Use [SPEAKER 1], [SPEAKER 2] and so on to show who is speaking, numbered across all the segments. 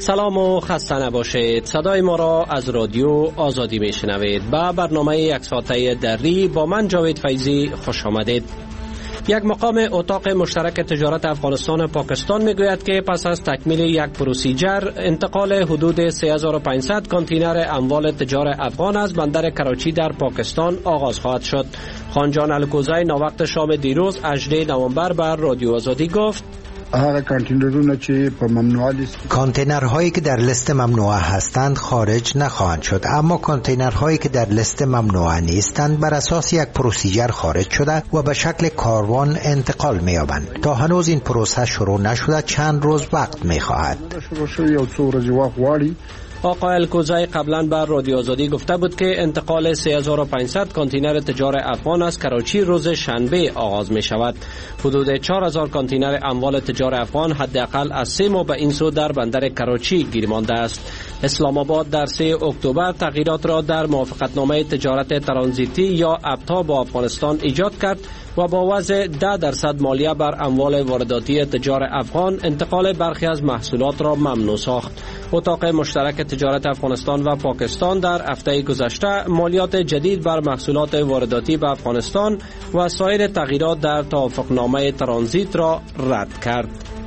[SPEAKER 1] سلام و خسته نباشید. صدای ما را از رادیو آزادی میشنوید. با برنامه یک ساعته دری با من جاوید فیضی خوش آمدید. یک مقام اتاق مشترک تجارت افغانستان و پاکستان میگوید که پس از تکمیل یک پروسیجر انتقال حدود 3500 کانتینر اموال تجار افغان از بندر کراچی در پاکستان آغاز خواهد شد. خانجان الکوزی ناوقت شام دیروز 18 نوامبر بر رادیو آزادی گفت
[SPEAKER 2] کانتینرهایی که در لیست ممنوعه هستند خارج نخواهند شد، اما کانتینرهایی که در لیست ممنوعه نیستند بر اساس یک پروسیجر خارج شده و به شکل کاروان انتقال می‌یابند. تا هنوز این پروسه شروع نشده چند روز وقت می‌خواهد.
[SPEAKER 1] آقای الکوزی قبلا بر رادیو آزادی گفته بود که انتقال 3500 کانتینر تجار افغان از کراچی روز شنبه آغاز می شود. حدود 4000 کانتینر اموال تجار افغان حداقل از 3 ماه به این سو در بندر کراچی گیر مانده است. اسلام آباد در 3 اکتبر تغییرات را در موافقتنامه تجارت ترانزیتی یا ابتا با افغانستان ایجاد کرد و با وضع 10% مالیه بر اموال وارداتی تجار افغان انتقال برخی از محصولات را ممنوع ساخت. اتاق مشترک تجارت افغانستان و پاکستان در هفته گذشته مالیات جدید بر محصولات وارداتی به افغانستان و سایر تغییرات در توافقنامه ترانزیت را رد کرد.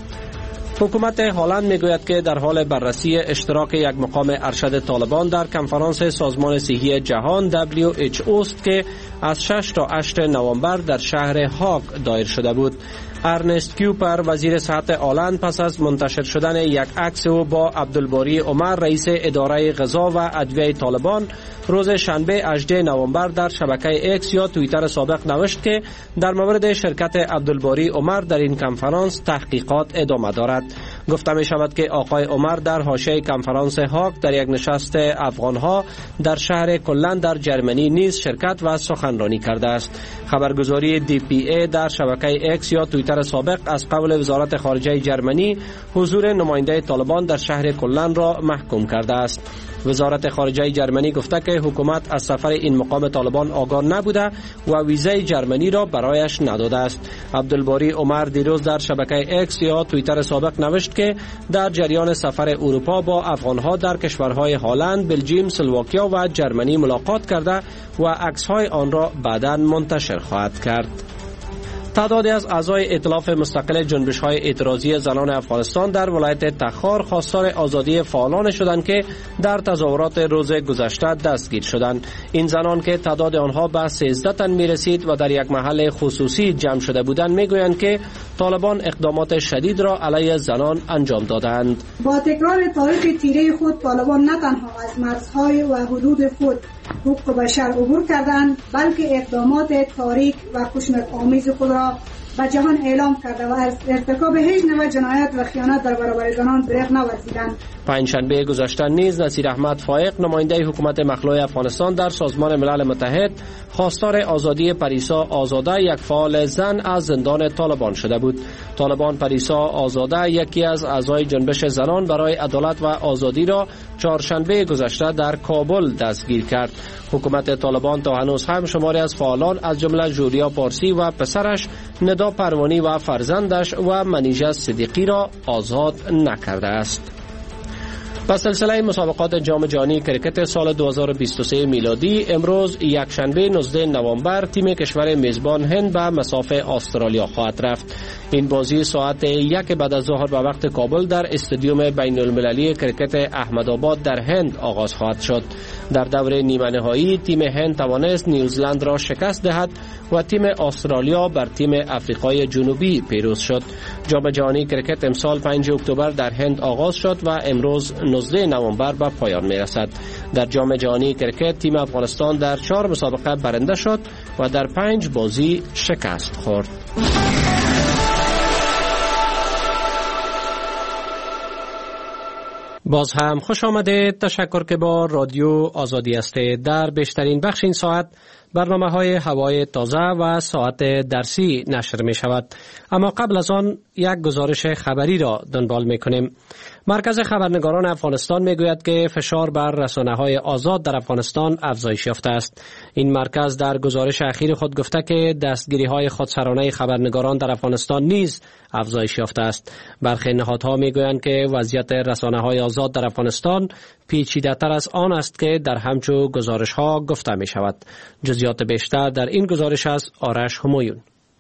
[SPEAKER 1] حکومت هلند میگوید که در حال بررسی اشتراک یک مقام ارشد طالبان در کنفرانس سازمان صحی جهان WHO است که از 6 تا 8 نوامبر در شهر هاگ دایر شده بود. ارنست کوپر وزیر صحت هلند پس از منتشر شدن یک عکس او با عبدالباری عمر رئیس اداره غذا و ادویه طالبان روز شنبه 18 نوامبر در شبکه اکس یا توییتر سابق نوشت که در مورد شرکت عبدالباری عمر در این کنفرانس تحقیقات ادامه دارد. گفته می شود که آقای عمر در حاشیه کنفرانس هاگ در یک نشست افغانها در شهر کلن در جرمنی نیز شرکت و سخنرانی کرده است. خبرگزاری DPA در شبکه اکس یا توییتر سابق از قول وزارت خارجه جرمنی حضور نماینده طالبان در شهر کلن را محکوم کرده است. وزارت خارجه جرمنی گفته که حکومت از سفر این مقام طالبان آگاه نبوده و ویزای جرمنی را برایش نداده است. عبدالباری عمر دیروز در شبکه اکس یا توییتر سابق نوشت که در جریان سفر اروپا با افغانها در کشورهای هلند، بلژیم، اسلواکیا و جرمنی ملاقات کرده و عکس‌های آن را بعداً منتشر خواهد کرد. تعدادی از اعضای ائتلاف مستقل جنبش‌های اعتراضی زنان افغانستان در ولایت تخار خواستار آزادی فعالان شدند که در تظاهرات روز گذشته دستگیر شدند. این زنان که تعداد آنها به 13 تن می‌رسید و در یک محل خصوصی جمع شده بودند میگویند که طالبان اقدامات شدید را علیه زنان انجام دادند.
[SPEAKER 3] با تکرار تاریخ تیره خود طالبان نه تنها از مرزهای و حدود خود حقوق بشر عبور کردند، بلکه اقدامات تاریک و خشونت‌آمیز خود را به جهان اعلام کرده و از ارتکاب هیچ نوع جنایت و خیانت در برابر زنان دریغ نورزیدند.
[SPEAKER 1] پنجشنبه گذشته نیز نصیر احمد فائق نماینده حکومت مخلوع افغانستان در سازمان ملل متحد خواستار آزادی پریسا آزاده یک فعال زن از زندان طالبان شده بود. طالبان پریسا آزاده یکی از اعضای جنبش زنان برای عدالت و آزادی را چهارشنبه گذشته در کابل دستگیر کرد. حکومت طالبان تا هنوز هم شماری از فعالان از جمله جولیا پارسی و پسرش ندا پروانی و فرزندش و منیژه صدیقی را آزاد نکرده است. با سلسله مسابقات جام جهانی کرکت سال 2023 میلادی امروز یک شنبه 19 نوامبر تیم کشور میزبان هند به مصاف استرالیا خواهد رفت. این بازی ساعت 1 بعد از ظهر به وقت کابل در استادیوم بین المللی کرکت احمدآباد در هند آغاز خواهد شد. در دور نیمه نهایی تیم هند توانست نیوزلند را شکست دهد و تیم استرالیا بر تیم آفریقای جنوبی پیروز شد. جام جهانی کرکت امسال 5 اکتبر در هند آغاز شد و امروز 19 نوامبر به پایان میرسد. در جام جهانی کرکت تیم افغانستان در 4 مسابقه برنده شد و در 5 بازی شکست خورد. باز هم خوش آمدید. تشکر که با رادیو آزادی هستید. در بیشترین بخش این ساعت برنامه‌های هوای تازه و ساعت درسی نشر می شود. اما قبل از آن یک گزارش خبری را دنبال می کنیم. مرکز خبرنگاران افغانستان میگوید که فشار بر رسانه‌های آزاد در افغانستان افزایش یافته است. این مرکز در گزارش اخیر خود گفته که دستگیری‌های خودسرانه خبرنگاران در افغانستان نیز افزایش یافته است. برخی نهادها میگویند که وضعیت رسانه‌های آزاد در افغانستان پیچیده‌تر از آن است که در همچو گزارش‌ها گفته می‌شود. جزئیات بیشتر در این گزارش از آرش همایون.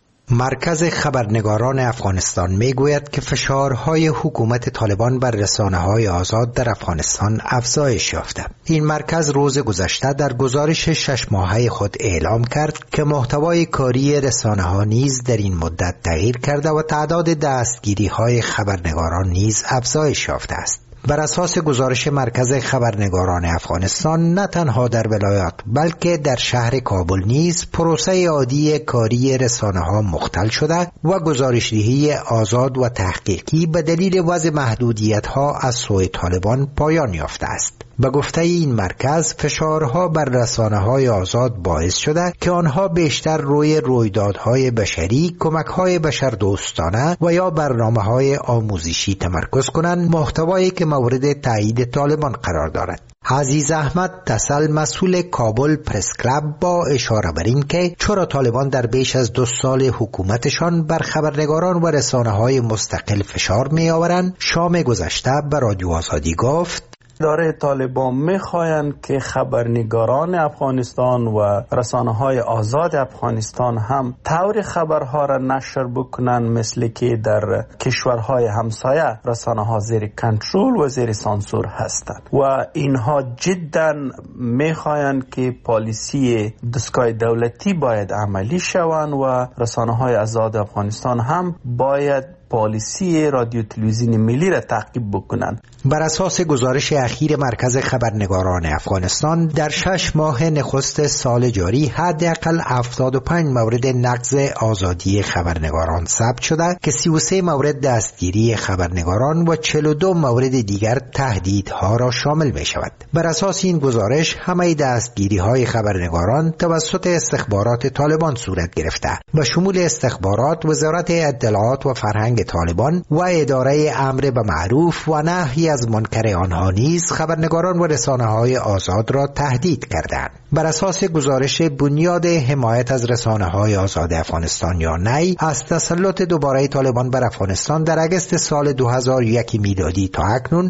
[SPEAKER 2] مرکز خبرنگاران افغانستان میگوید که فشارهای حکومت طالبان بر رسانه‌های آزاد در افغانستان افزایش یافته. این مرکز روز گذشته در گزارش 6 ماهه خود اعلام کرد که محتوای کاری رسانه‌ها نیز در این مدت تغییر کرده و تعداد دستگیری‌های خبرنگاران نیز افزایش یافته است. بر اساس گزارش مرکز خبرنگاران افغانستان، نه تنها در ولایات بلکه در شهر کابل نیز پروسه عادی کاری رسانه‌ها مختل شده و گزارش‌دهی آزاد و تحقیقی به دلیل وضع محدودیت‌ها از سوی طالبان پایان یافته است. به گفته این مرکز، فشارها بر رسانه‌های آزاد باعث شده که آنها بیشتر روی رویدادهای بشری، کمک‌های بشردوستانه و یا برنامه‌های آموزشی تمرکز کنند، محتوایی که مورد تایید طالبان قرار دارد. عزیز احمد تسل، مسئول کابل پرس کلاب، با اشاره بر این که چرا طالبان در بیش از 2 سال حکومتشان بر خبرنگاران و رسانه‌های مستقل فشار می‌آورند، شام گذشته به رادیو آزادی گفت:
[SPEAKER 4] اداره طالبان میخواهند که خبرنگاران افغانستان و رسانه‌های آزاد افغانستان هم طور خبرها را نشر بکنند، مثل که در کشورهای همسایه رسانه‌ها زیر کنترل و زیر سانسور هستند و اینها جدا میخواهند که پالیسی دستگاه دولتی باید عملی شوند و رسانه‌های آزاد افغانستان هم باید پالیسی رادیو تلویزیون ملی را تعقیب بکنند.
[SPEAKER 2] بر اساس گزارش اخیر مرکز خبرنگاران افغانستان، در 6 ماه نخست سال جاری حداقل 75 مورد نقض آزادی خبرنگاران ثبت شده که 33 مورد دستگیری خبرنگاران و 42 مورد دیگر تهدیدها را شامل می شود. بر اساس این گزارش، همه دستگیری های خبرنگاران توسط استخبارات طالبان صورت گرفته و شمول استخبارات، وزارت اطلاعات و فرهنگ طالبان و اداره امر به معروف و نهی از منکر آنها نیز خبرنگاران و رسانه‌های آزاد را تهدید کردند. بر اساس گزارش بنیاد حمایت از رسانه‌های آزاد افغانستان یا نی، از تسلط دوباره طالبان بر افغانستان در اگست سال 2001 میلادی تا اکنون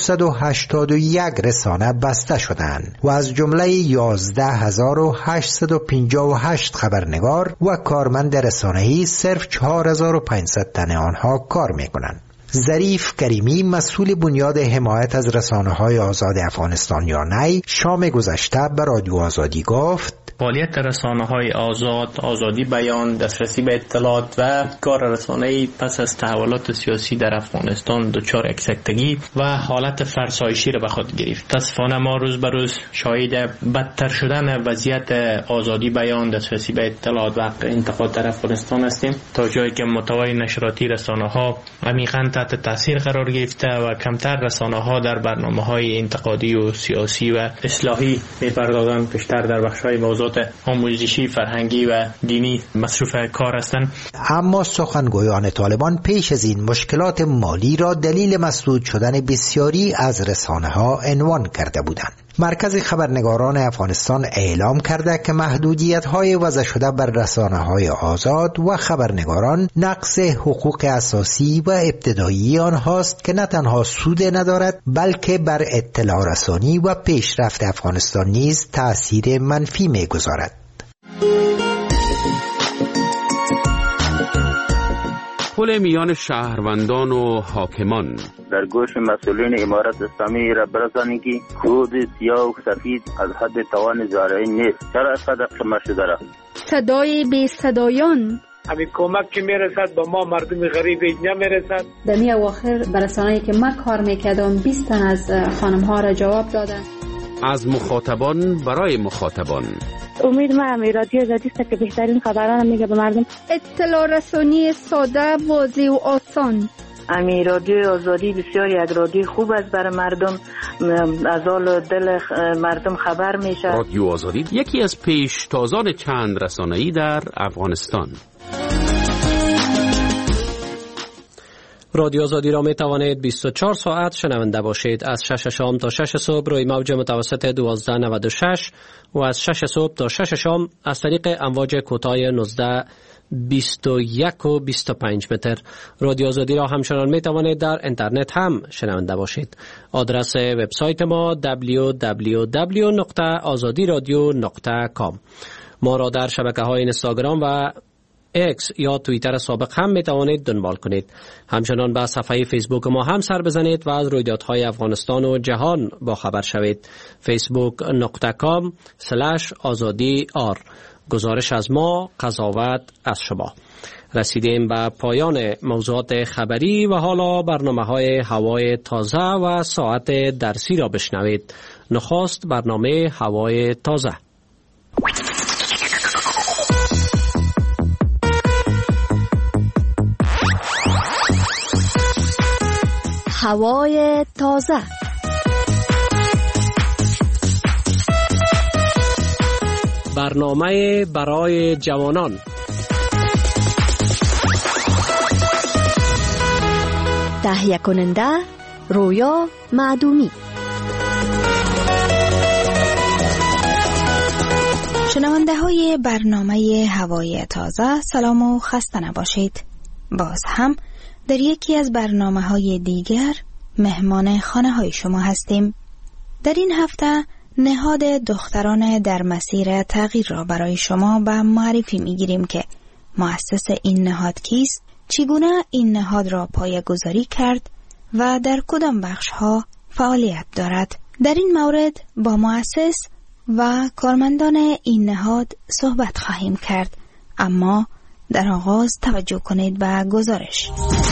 [SPEAKER 2] 281 رسانه بسته شدند و از جمله 11858 خبرنگار و کارمند رسانه‌ای صرف 4500 تن آنها کار می‌کنند. ظریف کریمی، مسئول بنیاد حمایت از رسانه‌های آزاد افغانستان یا نی، شام گذشته به رادیو آزادی گفت:
[SPEAKER 5] فعالیت رسانه‌های آزاد، آزادی بیان، دسترسی به اطلاعات و کار رسانه‌ای پس از تحولات سیاسی در افغانستان دچار اکسکتگی و حالت فرسایشی را به خود گرفت. متأسفانه ما روز به روز شاهد بدتر شدن وضعیت آزادی بیان، دسترسی به اطلاعات و انتقاد در افغانستان هستیم، تا جایی که محتوای نشراتی رسانه‌ها عمیقاً تحت تاثیر قرار گرفته و کمتر رسانه‌ها در برنامه‌های انتقادی و سیاسی و اصلاحی می‌پردازند، بیشتر در بخش‌های موضوعات آموزشی، فرهنگی و دینی مصروف کار هستند.
[SPEAKER 2] اما سخنگویان طالبان پیش از این مشکلات مالی را دلیل مسدود شدن بسیاری از رسانه‌ها عنوان کرده بودند. مرکز خبرنگاران افغانستان اعلام کرده که محدودیت‌های وضع شده بر رسانه‌های آزاد و خبرنگاران نقض حقوق اساسی و ابتدایی آنهاست که نه تنها سود ندارد بلکه بر اطلاع رسانی و پیشرفت افغانستان نیز تأثیر منفی می‌گذارد.
[SPEAKER 6] پل میان شهروندان و حاکمان
[SPEAKER 7] در گوش مسئولین امارت اسلامی را برسانید که خود سیاه و سفید از حد توان زارعین نیست. چرا اینقدر خمار شده را؟ صدای
[SPEAKER 8] بی صدایان،
[SPEAKER 9] همین کمک که میرسد به ما مردم غریب اینجا میرسد.
[SPEAKER 8] دمی اواخر برسانه‌ای که من کار میکردم 20 تن از خانم‌ها را جواب دادن.
[SPEAKER 6] از مخاطبان برای مخاطبان.
[SPEAKER 10] امید ما رادیو آزادی است که بهترین خبران میگه به مردم.
[SPEAKER 8] اطلاع رسانی ساده، واضح و آسان.
[SPEAKER 10] رادیو آزادی بسیار یک رادیو خوب است برای مردم، از حال دل مردم خبر میشه.
[SPEAKER 6] رادیو آزادی یکی از پیشتازان چند رسانه‌ای در افغانستان.
[SPEAKER 1] رادیو آزادی را می توانید 24 ساعت شنونده باشید. از 6 شام تا 6 صبح روی موج متوسط 1296 و از 6 صبح تا 6 شام از طریق امواج کوتاه 19 21 و 25 متر. رادیو آزادی را همچنان می توانید در اینترنت هم شنونده باشید. آدرس وبسایت ما www.azadiradio.com. ما را در شبکه‌های اینستاگرام و اکس یا توییتر سابق هم می توانید دنبال کنید. همچنان به صفحه فیسبوک ما هم سر بزنید و از رویدادهای افغانستان و جهان با خبر شوید. facebook.com/azadi.r. گزارش از ما، قضاوت از شما. رسیدیم به پایان موضوعات خبری و حالا برنامه‌های هوای تازه و ساعت درسی را بشنوید. نخست برنامه هوای تازه.
[SPEAKER 11] هوای تازه.
[SPEAKER 1] برنامه برای جوانان.
[SPEAKER 11] تهیه کننده رویا معدومی.
[SPEAKER 12] شنونده های برنامه هوای تازه، سلام و خسته نباشید. باز هم در یکی از برنامه های دیگر مهمان خانه های شما هستیم. در این هفته نهاد دختران در مسیر تغییر را برای شما به معرفی می گیریم که مؤسس این نهاد کیست، چگونه این نهاد را پایه‌گذاری کرد و در کدام بخش ها فعالیت دارد. در این مورد با مؤسس و کارمندان این نهاد صحبت خواهیم کرد، اما در آغاز توجه کنید به گزارش.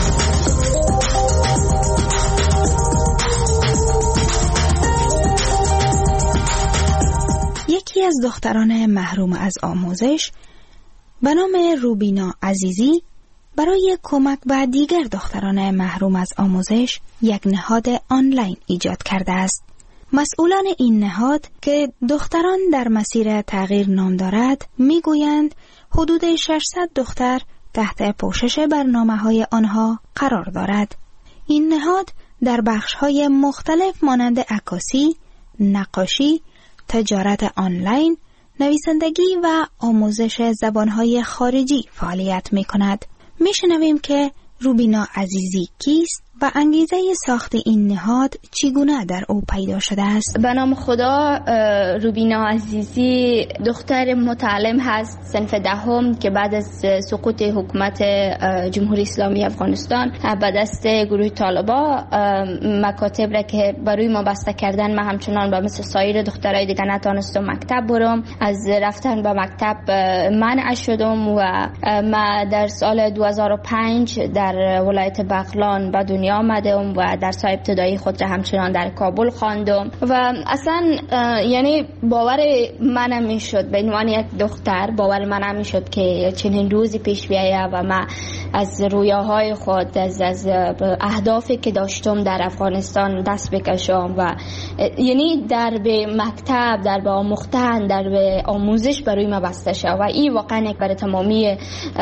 [SPEAKER 12] یکی از دختران محروم از آموزش به نام روبینا عزیزی برای کمک به دیگر دختران محروم از آموزش یک نهاد آنلاین ایجاد کرده است. مسئولان این نهاد که دختران در مسیر تغییر نام دارد میگویند حدود 600 دختر تحت پوشش برنامه‌های آنها قرار دارد. این نهاد در بخش‌های مختلف مانند عکاسی، نقاشی، تجارت آنلاین، نویسندگی و آموزش زبانهای خارجی فعالیت می کند. می شنویم که روبینا عزیزی کیست و انگیزه ساخت این نهاد چگونه در او پیدا شده است.
[SPEAKER 13] به نام خدا، روبینا عزیزی دختر متعلم هست صنف دهم که بعد از سقوط حکومت جمهوری اسلامی افغانستان به دست گروه طالبا مکاتب را که برای ما بسته کردن، من همچنان به مثل سایر دخترای دیگه نتانستم مکتب برم. از رفتن به مکتب منع شدم و من در سال 2005 در ولایت بغلان به دنیا آمدم و درس ابتدایی خود را همچنان در کابل خواندم و اصلا یعنی باور من نمیشد، به عنوان یک دختر باور من نمیشد که چنین روزی پیش بیاید و من از رویاهای خود، از اهدافی که داشتم در افغانستان دست بکشم و یعنی در به مکتب، در به آموختن، در به آموزش برای من بسته شد و این واقعا برای تمامی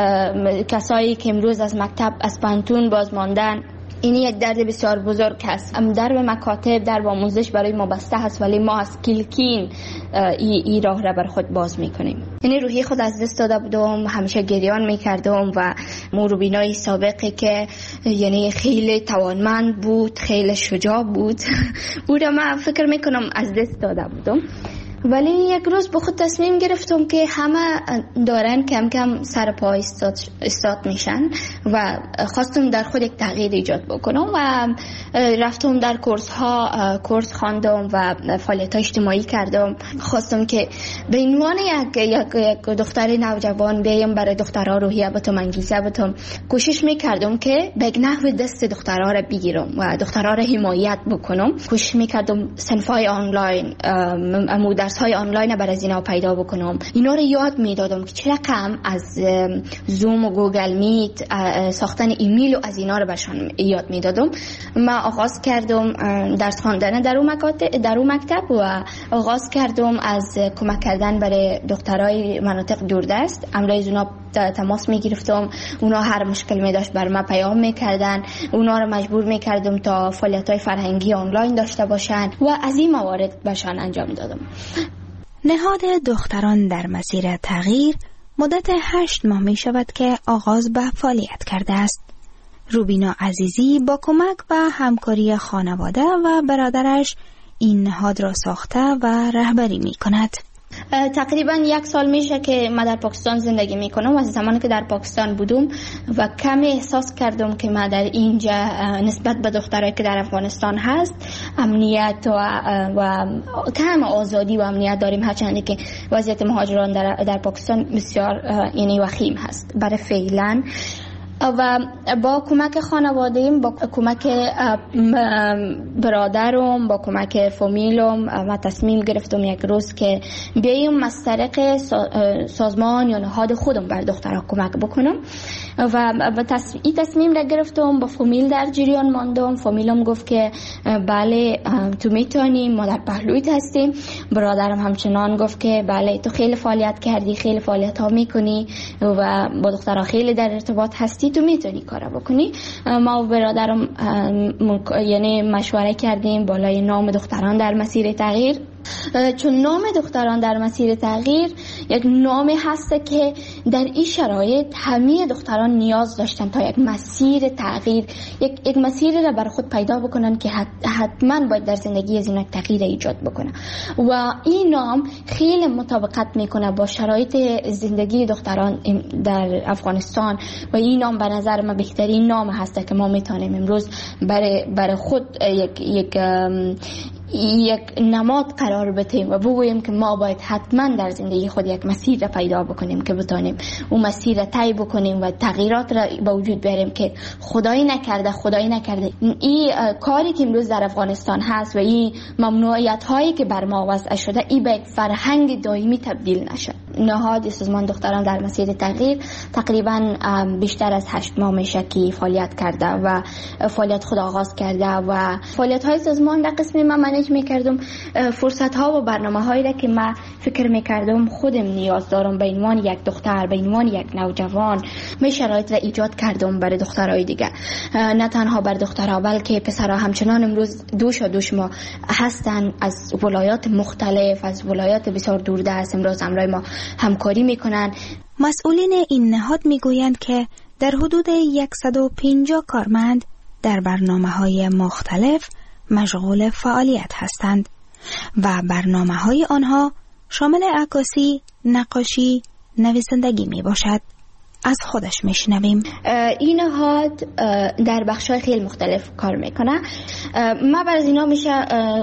[SPEAKER 13] کسایی که امروز از مکتب از پانتون باز ماندن، این یک درد بسیار بزرگ است. در به مکاتب، در به آموزش برای ما بسته هست، ولی ما از کلکین این راه را بر خود باز میکنیم. یعنی روحی خود از دست داده بودم، همیشه گریان میکردم و روبینای سابقی که یعنی خیلی توانمند بود، خیلی شجاع بود او را من فکر میکنم از دست داده بودم. ولی یک روز به خود تصمیم گرفتم که همه دارن کم کم سر پا استاد میشن و خواستم در خود یک تغییر ایجاد بکنم و رفتم در کورس خواندم و فعالیت اجتماعی کردم. خواستم که به عنوان یک دختر نوجوان بیایم برای دخترها روحیه بتم، انگیزه بتم. کوشش میکردم که به نحو دست دخترها را بگیرم و دخترها را حمایت بکنم. کوشش میکردم صنفای آنلاین، در درس های آنلاین برای اینا پیدا بکنم. اینا رو یاد میدادم که چه رقم از زوم و گوگل میت، ساختن ایمیل و از اینا رو برشان یاد میدادم. من آغاز کردم درس خواندن در اون مکتب و آغاز کردم از کمک کردن برای دخترای مناطق دوردست. امروز اونا تماس میگرفتم، اونا هر مشکل می داشت بر من پیام میکردن، اونا رو مجبور میکردم تا فعالیت‌های فرهنگی آنلاین داشته باشن و از این موارد بهشان انجام دادم.
[SPEAKER 12] نهاد دختران در مسیر تغییر مدت 8 ماه می شود که آغاز به فعالیت کرده است. روبینا عزیزی با کمک و همکاری خانواده و برادرش این نهاد را ساخته و رهبری می کند.
[SPEAKER 13] تقریبا 1 سال میشه که من در پاکستان زندگی میکنم. از زمانی که در پاکستان بودم و کمی احساس کردم که ما در اینجا نسبت به دخترایی که در افغانستان هست امنیت و کم آزادی و امنیت داریم، هرچند که وضعیت مهاجران در پاکستان بسیار یعنی وخیم هست برای فعلا. و با کمک خانواده‌ام، با کمک برادرم، با کمک فامیلم ما تصمیم گرفتم یک روز که بیایم از طریق سازمان یا نهاد خودم بر دخترها کمک بکنم و این تصمیم را گرفتم. با فامیل در جریان ماندم. فامیلم گفت که بله تو میتونی، ما در پهلویت هستیم. برادرم همچنان گفت که بله تو خیلی فعالیت کردی، خیلی فعالیت ها میکنی و با دخترها خیلی در ارتباط هستی، تو میتونی کارا بکنی. ما و برادرم یعنی مشوره کردیم بالای نام دختران در مسیر تغییر، چون نام دختران در مسیر تغییر یک نامی هست که در این شرایط همه دختران نیاز داشتن تا یک مسیر تغییر، یک مسیری را بر خود پیدا بکنن که حتما باید در زندگی از اینا تغییر ایجاد بکنه. و این نام خیلی مطابقت میکنه با شرایط زندگی دختران در افغانستان و این نام به نظر من بهترین نام هست که ما میتونیم امروز برای خود یک نماد قرار بدیم و بگوییم که ما باید حتما در زندگی خود یک مسیر را پیدا بکنیم که بتونیم اون مسیر را طی بکنیم و تغییرات را به وجود بیاریم که خدایی نکرده این کاری که امروز در افغانستان هست و این ممنوعیت هایی که بر ما وضع شده این به یک فرهنگ دائمی تبدیل نشه. نهاد سازمان دختران در مسیر تغییر تقریبا بیشتر از 8 ماه میشه که فعالیت کرده و فعالیت خود آغاز کرده و فعالیت های سازمان در قسم من منیج میکردم. فرصت ها و برنامه هایی را که من فکر میکردم خودم نیاز دارم به عنوان یک دختر، به عنوان یک نوجوان، می شرایط را ایجاد کردم برای دخترای دیگه، نه تنها بر دخترها بلکه پسرها همچنان امروز دوش ما هستن از ولایات مختلف، از ولایات بسیار دوردست امروز همراه ما همکاری میکنن.
[SPEAKER 12] مسئولین این نهاد میگویند که در حدود 150 کارمند در برنامه‌های مختلف مشغول فعالیت هستند و برنامه‌های آنها شامل عکاسی، نقاشی، نویسندگی می باشد. از خودش میشنویم.
[SPEAKER 13] این نهاد در بخش‌های خیلی مختلف کار میکنه. ما برای اینا میشه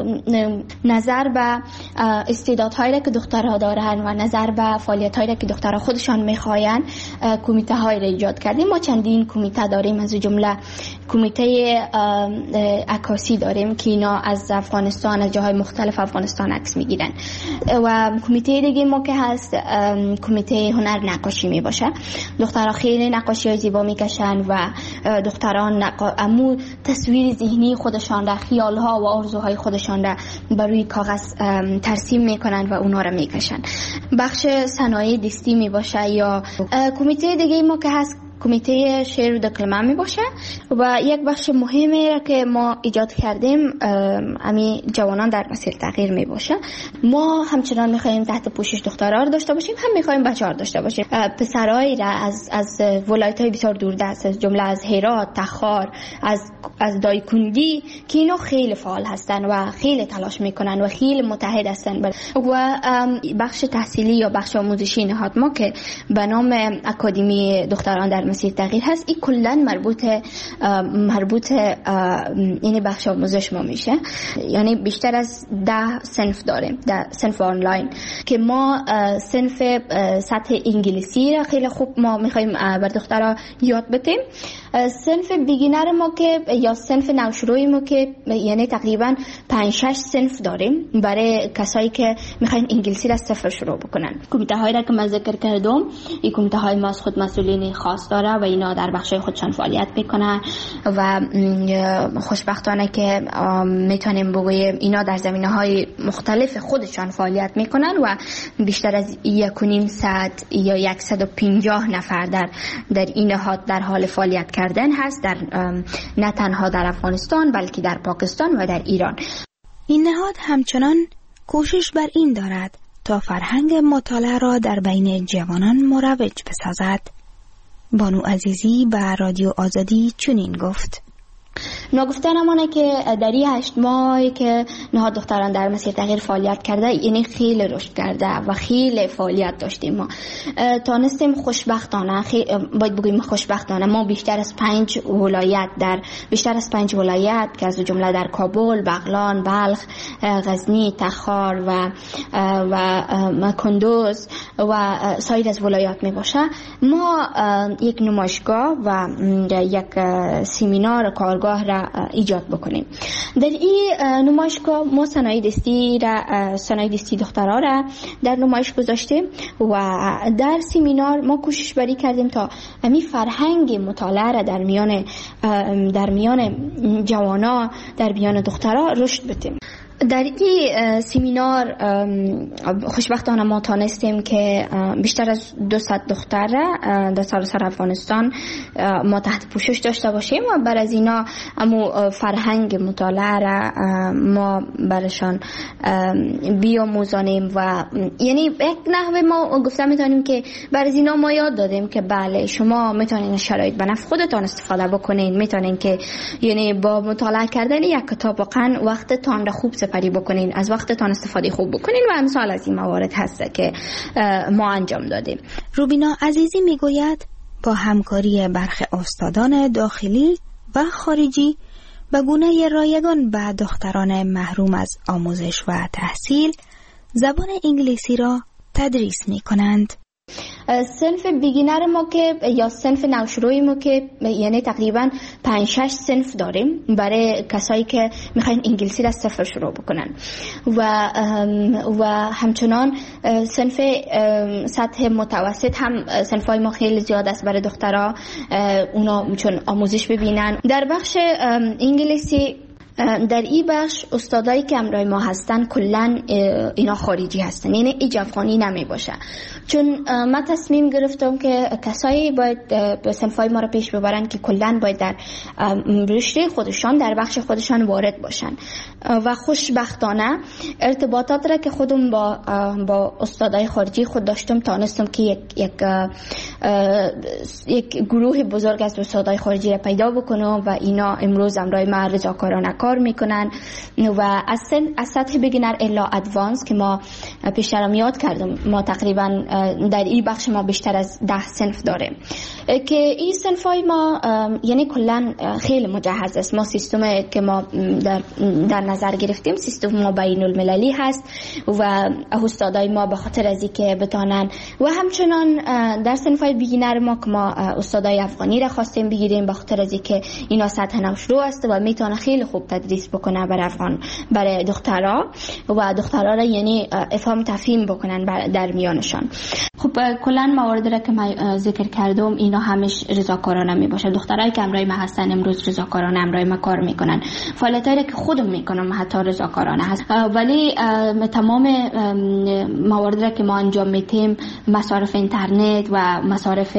[SPEAKER 13] نظر به استعدادهایی که دخترها دارن و نظر به فعالیت‌هایی که دخترها خودشان میخواین کمیته های را ایجاد کردیم. ما چندین کمیته داریم، از جمله کمیته عکاسی داریم که اینا از افغانستان، از جاهای مختلف افغانستان عکس میگیرن و کمیته دیگه ما که هست کمیته هنر نقاشی میباشه. دخترها خیلی نقاشی های زیبا میکشن و دختران امو تصویر ذهنی خودشان را، خیال ها و آرزوهای خودشان را بر روی کاغذ ترسیم میکنن و اونا را میکشن. بخش صنایع دستی میباشه یا کمیته دیگه ما که هست کمیته شعر و دکلمه می باشه و یک بخش مهمی را که ما ایجاد کردیم امی جوانان در مسیر تغییر می باشه. ما همچنان می خواهیم تحت پوشش دخترها رو داشته باشیم، هم می خواهیم بچه‌ها رو داشته باشیم. پسرایی را از ولایت‌های بسیار دوردست، از جمله از هرات، تخار، از دایکنگی که اینا خیلی فعال هستن و خیلی تلاش میکنن و خیلی متحد هستن و بخش تحصیلی یا بخش آموزشی نهاد ما که به نام اکادمی دختران در مسیر تغییر هست، این کلا مربوط این بخش آموزش ما میشه. یعنی بیشتر از 10 صنف داریم، 10 صنف آنلاین که ما صنف سطح انگلیسی را خیلی خوب ما میخوایم بر دخترها یاد بدیم. صنف بیگینر ما که یا صنف نوشروی ما که یعنی تقریبا 5-6 صنف داریم برای کسایی که میخواین انگلیسی را صفر شروع بکنن. کمیته هایی را که من ذکر کردم، این کمیته های ما از خود مسئولین خاص داره و اینا در بخش خودشان فعالیت میکنن و خوشبختانه که میتونیم بگویم اینا در زمینه‌های مختلف خودشان فعالیت میکنن و بیشتر از 1.5 ساعت یا 150 نفر در این نهاد در حال فعالیت کردن هست، در نه تنها در افغانستان بلکه در پاکستان و در ایران.
[SPEAKER 12] این نهاد همچنان کوشش بر این دارد تا فرهنگ مطالعه را در بین جوانان مروج بسازد. بانو عزیزی به رادیو آزادی چنین گفت:
[SPEAKER 13] نگفتنمونه که در این 8 ماهی که نهاد دختران در مسیر تغییر فعالیت کرده، یعنی خیلی رشد کرده و خیلی فعالیت داشتیم. ما تانستیم خوشبختانه، باید بگویم خوشبختانه، ما بیشتر از 5 ولایت که از جمله در کابل، بغلان، بلخ، غزنی، تخار و کندوز و سایر از ولایات می باشه، ما یک نمایشگاه و یک سمینار کارگاه را ایجاد بکنیم. در این نمایشگاه ما صنایع دستی دخترها را در نمایش گذاشتیم و در سمینار ما کوشش بری کردیم تا همین فرهنگ مطالعه را در میان جوانا، در میان دخترها رشد بدیم. در این سمینار خوشبختانه ما تانستیم که بیشتر از 200 دختر در سراسر افغانستان ما تحت پوشش داشته باشیم و بر از اینا امو فرهنگ مطالعه را ما برشان بیاموزانیم و یعنی یک نحوه ما گفته میتونیم که بر از اینا ما یاد دادیم که بله شما میتونین شرایط به نفع خودتان استفاده بکنین، میتونین که یعنی با مطالعه کردن یک کتاب واقعا وقتتان را خوب سپری بکنین، از وقتتان استفاده خوب بکنین و امثال از این موارد هست که ما انجام دادیم.
[SPEAKER 12] روبینا عزیزی میگوید با همکاری برخی استادان داخلی و خارجی به گونه رایگان به دختران محروم از آموزش و تحصیل زبان انگلیسی را تدریس می کنند.
[SPEAKER 13] صنف بیگینر ما که یا صنف نوشروی ما که یعنی تقریبا 5-6 صنف داریم برای کسایی که میخواین انگلیسی را صفر شروع بکنن و همچنان صنف سطح متوسط هم صنفای ما خیلی زیاد است برای دخترها، اونا چون آموزش ببینن. در بخش انگلیسی در این بخش استادایی که همراه ما هستن کلن اینا خارجی هستن، یعنی ایج افغانی نمی باشه، چون من تصمیم گرفتم که کسایی باید به صنفای ما را پیش ببرن که کلن باید در رشته خودشان در بخش خودشان وارد باشن و خوشبختانه ارتباطات را که خودم با استادای خارجی خود داشتم تانستم که یک گروه بزرگ از استادای خارجی را پیدا بکنم و اینا امروز همراه ما رضاکارانه کار میکنن و از سطح بگینر الا ادوانس که ما پیشترم یاد کردم، ما تقریبا در این بخش ما بیشتر از 10 صنف داریم که این صنفای ما یعنی کلا خیلی مجهز است. ما سیستم که ما در نظر گرفتیم سیستم ما بین المللی هست و استادای ما به خاطر از اینکه بتانن و همچنان در صنفای بیگینر ما که ما استادای افغانی را خواستیم بگیریم به خاطر از اینکه اینا سطح نوشرو است و میتونه خیلی خوب تدریس بکنه برای دخترها و دخترها را یعنی افهام تفهیم بکنن در میانشان. خب کلا مواردی را که من ذکر کردم اینا همش رضاکارانه می باشه. دخترایی که همراه ما هستن امروز رضاکارانه همراه ما کار میکنن. فعالیتایی که خودم میکنم حتی رضاکارانه هست، ولی تمام مواردی را که ما انجام میدیم مصارف اینترنت و مصارف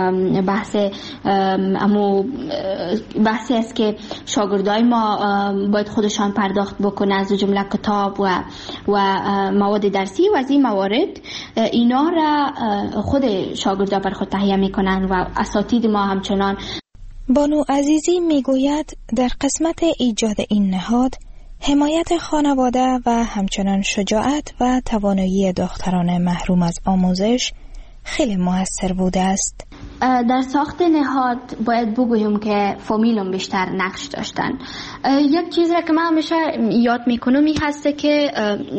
[SPEAKER 13] بحثی است که شاگردای ما باید خودشان پرداخت بکنه، از جمله کتاب و مواد درسی و از این موارد اینا را خود شاگردا بر خود تهیه میکنن و اساتید ما همچنان.
[SPEAKER 12] بانو عزیزی میگوید در قسمت ایجاد این نهاد حمایت خانواده و همچنان شجاعت و توانایی دختران محروم از آموزش خیلی موثر بوده است.
[SPEAKER 13] در ساخت نهاد باید بگویم که فامیلم بیشتر نقش داشتن. یک چیز را که من همیشه یاد میکنم این هسته که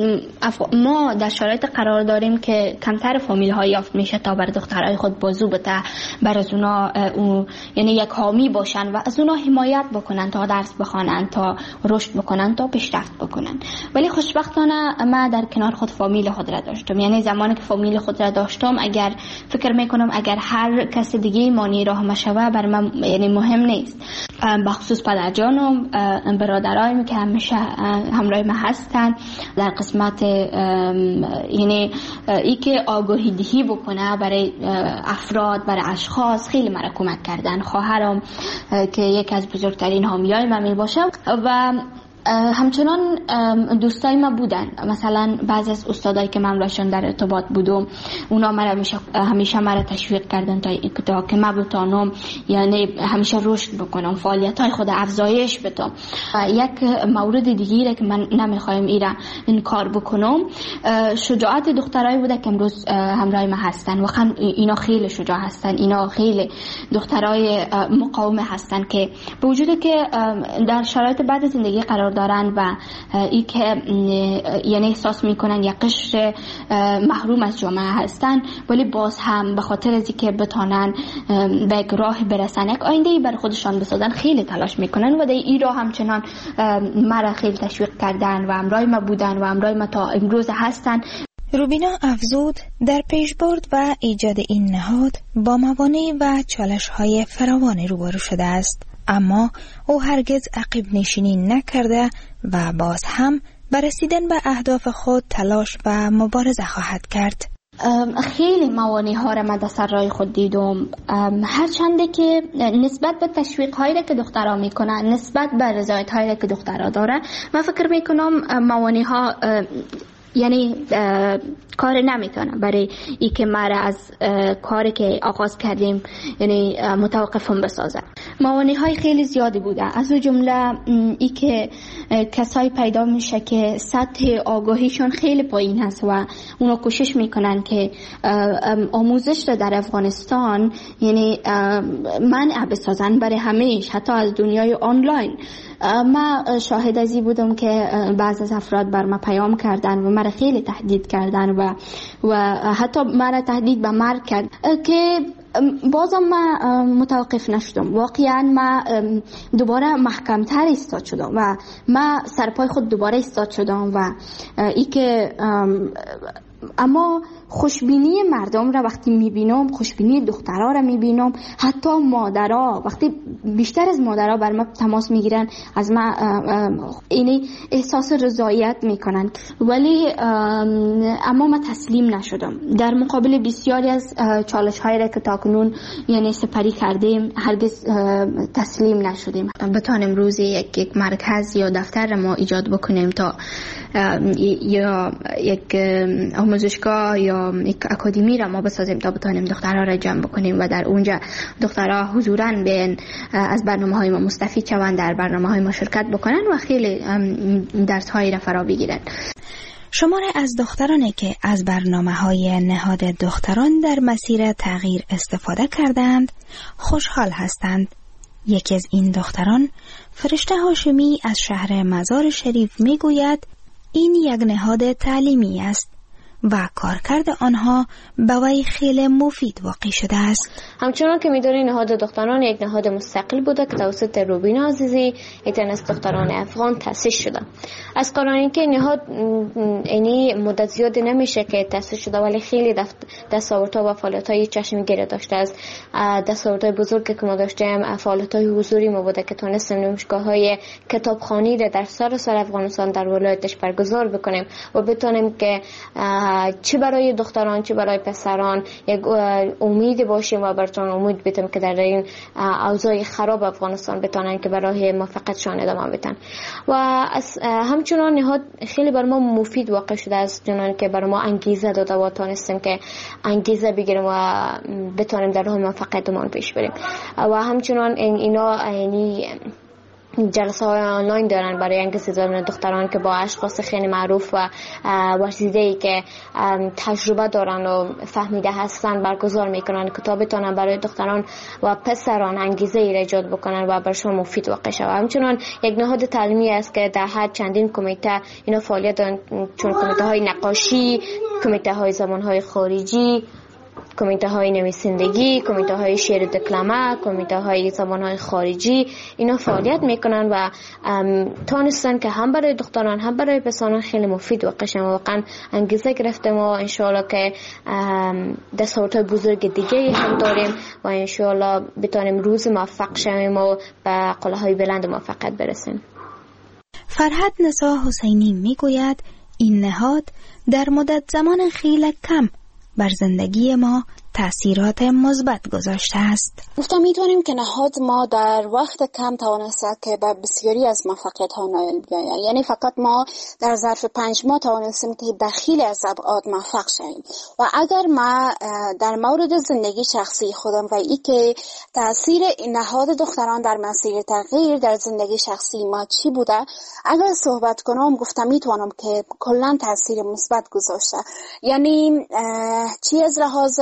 [SPEAKER 13] ما در شرایط قرار داریم که کمتر فامیل ها یافت میشه تا بر دخترای خود بازو بده، بر از اونا یعنی یک حامی باشن و از اونا حمایت بکنن تا درس بخوانن، تا رشد بکنن، تا پیشرفت بکنن. ولی خوشبختانه من در کنار خود فامیل خود را داشتم. یعنی زمانی که فامیل خود را داشتم، اگر فکر میکنم اگر هر کس دیگه مانی راه مشوه بر من یعنی مهم نیست. بخصوص پدرجانم، برادرایم که همیشه همراه من هستن در قسمت یعنی ای که آگاهی دهی بکنه برای افراد، برای اشخاص، خیلی مرا کمک کردن. خواهرم که یکی از بزرگترین حامیای من می باشه و همچنان دوستای ما بودن. مثلا بعضی از استادایی که من باشون در ارتباط بودم، اونا همیشه مرا تشویق کردن تا که من بتونم یعنی همیشه رشد بکنم، فعالیت‌های خود افزایش بدم. یک مورد دیگه که من نمیخوایم این کار بکنم، شجاعت دخترایی بوده که امروز همراه ما هستن و اینا خیلی شجاع هستن. اینا خیلی دخترای مقاوم هستن که به وجودی که در شرایط بعد زندگی قرار دارن و ای که یعنی احساس میکنن یک قشر محروم از جامعه هستن، ولی باز هم به خاطر از اینکه بتونن به یک راه برسن، یک آینده‌ای بر خودشان بسازن، خیلی تلاش میکنن و در این راه همچنان مرا خیلی تشویق کردن و همراه ما بودن و همراه ما تا امروز هستن.
[SPEAKER 12] روبینا افزود در پیشبرد و ایجاد این نهاد با موانع و چالش‌های فراوان روبرو شده است، اما او هرگز عقب نشینی نکرده و باز هم بر رسیدن به اهداف خود تلاش و مبارزه خواهد کرد.
[SPEAKER 13] خیلی موانع ها را من در سر راه خود دیدم، هرچنده که نسبت به تشویق هایی که دخترها میکنن، نسبت به رضایت هایی که دخترها داره، من فکر میکنم موانع ها یعنی کار نمیتونم برای ای که مرا از کاری که آغاز کردیم یعنی متوقفم بسازم. موانع های خیلی زیادی بوده، از اون جمله ای که کسایی پیدا میشه که سطح آگاهیشون خیلی پایین هست و اونا کوشش میکنن که آموزش رو در افغانستان یعنی منع بسازن برای همیشه، حتی از دنیای آنلاین. من شاهد ازی بودم که بعض از افراد بر من پیام کردن و مرا خیلی تهدید کردن و حتی مرا تهدید به مرگ کرد که بازم من متوقف نشدم. واقعا من دوباره محکمتر ایستاد شدم و من سرپای خود دوباره ایستاد شدم و ای که اما خوشبینی مردم را وقتی میبینم، خوشبینی دخترها را میبینم، حتی مادرها وقتی بیشتر از مادرها بر من تماس میگیرن، از من اینی احساس رضایت میکنن. ولی اما من تسلیم نشدم. در مقابل بسیاری از چالش هایی را که تاکنون یعنی سپری کردیم هرگز تسلیم نشدیم. بتانیم روزی یک مرکز یا دفتر ما ایجاد بکنیم تا یا یک آموزشگاه یا یک اکادمی را ما بسازیم تا بتانیم دخترها را جمع بکنیم و در اونجا دخترها حضوراً بیان از برنامه‌های ما مستفید شوند، در برنامه‌های ما شرکت بکنن و خیلی درس‌هایی را فرا بگیرن.
[SPEAKER 12] شماری از دخترانی که از برنامه‌های نهاد دختران در مسیر تغییر استفاده کردند خوشحال هستند. یکی از این دختران، فرشته هاشمی از شهر مزار شریف میگوید این یک نهاد تعلیمی است و کارکرد آنها به وی خیلی مفید واقع شده است.
[SPEAKER 14] همچنان که می‌دونید نهاد دختران یک نهاد مستقل بوده که توسط روبینا عزیزی یک از دختران افغان تأسیس شده. از قرآنی که نهاد اینی مدت زیادی نمیشه که تأسیس شده، ولی خیلی دستاوردها و فعالیت‌های چشمگیر داشته است. دستاوردهای بزرگی که ما داشتیم فعالیت‌های حضوری ما بوده که تونستیم نمایشگاه‌های کتابخوانی را در سراسر افغانستان در ولایتش برگزار بکنیم و بتونیم که چه برای دختران چه برای پسران یک امید باشیم و براتون امید بدیم که در این اوضاع خراب افغانستان بتونن که برای موفقیتشان ادامه بدن. و همچنان نهاد خیلی بر ما مفید واقع شده است، چون که بر ما انگیزه داده و تونستیم که انگیزه بگیریم و بتونیم در راه موفقیتمون پیش بریم. و همچنان اینا یعنی جلسه های آنلاین دارن برای انگیزه دادن دختران که با اشخاص خیلی معروف و ورزیده‌ای که تجربه دارن و فهمیده هستن برگزار میکنن که تا بتونن برای دختران و پسران انگیزه ای ایجاد بکنن و برشون مفید واقع شود. همچنان یک نهاد تعلیمی است که در حد چندین کمیته اینا فعالیت دارن، چون کمیته های نقاشی، کمیته های زبان های خارجی، کمیته های نویسندگی، کمیته های شعر و دکلمه، کمیته های زبان های خارجی، اینا فعالیت میکنن و تونستن که هم برای دختران هم برای پسران خیلی مفید واقع شن. واقعا انگیزه گرفتیم و انشاءالله که دستاوردهای بزرگ دیگه هم داریم و انشاءالله بتونیم روز موفق شویم و به قله‌های بلند موفقیت برسیم.
[SPEAKER 12] فرحت نسا حسینی میگوید این نهاد در مدت زمان خیلی کم بر زندگی ما تأثیرات مثبت گذاشته است.
[SPEAKER 15] گفتم میتونیم که نهاد ما در وقت کم توانسته که به بسیاری از موفقیت ها نائل بیاید. یعنی فقط ما در ظرف 5 ماه توانستیم که در خیلی از ابعاد موفق شویم. و اگر ما در مورد زندگی شخصی خودم و ای که تأثیر نهاد دختران در مسیر تغییر در زندگی شخصی ما چی بوده اگر صحبت کنم، گفتم میتونم که کلا تأثیر مثبت گذاشته. یعنی چی از لحاظ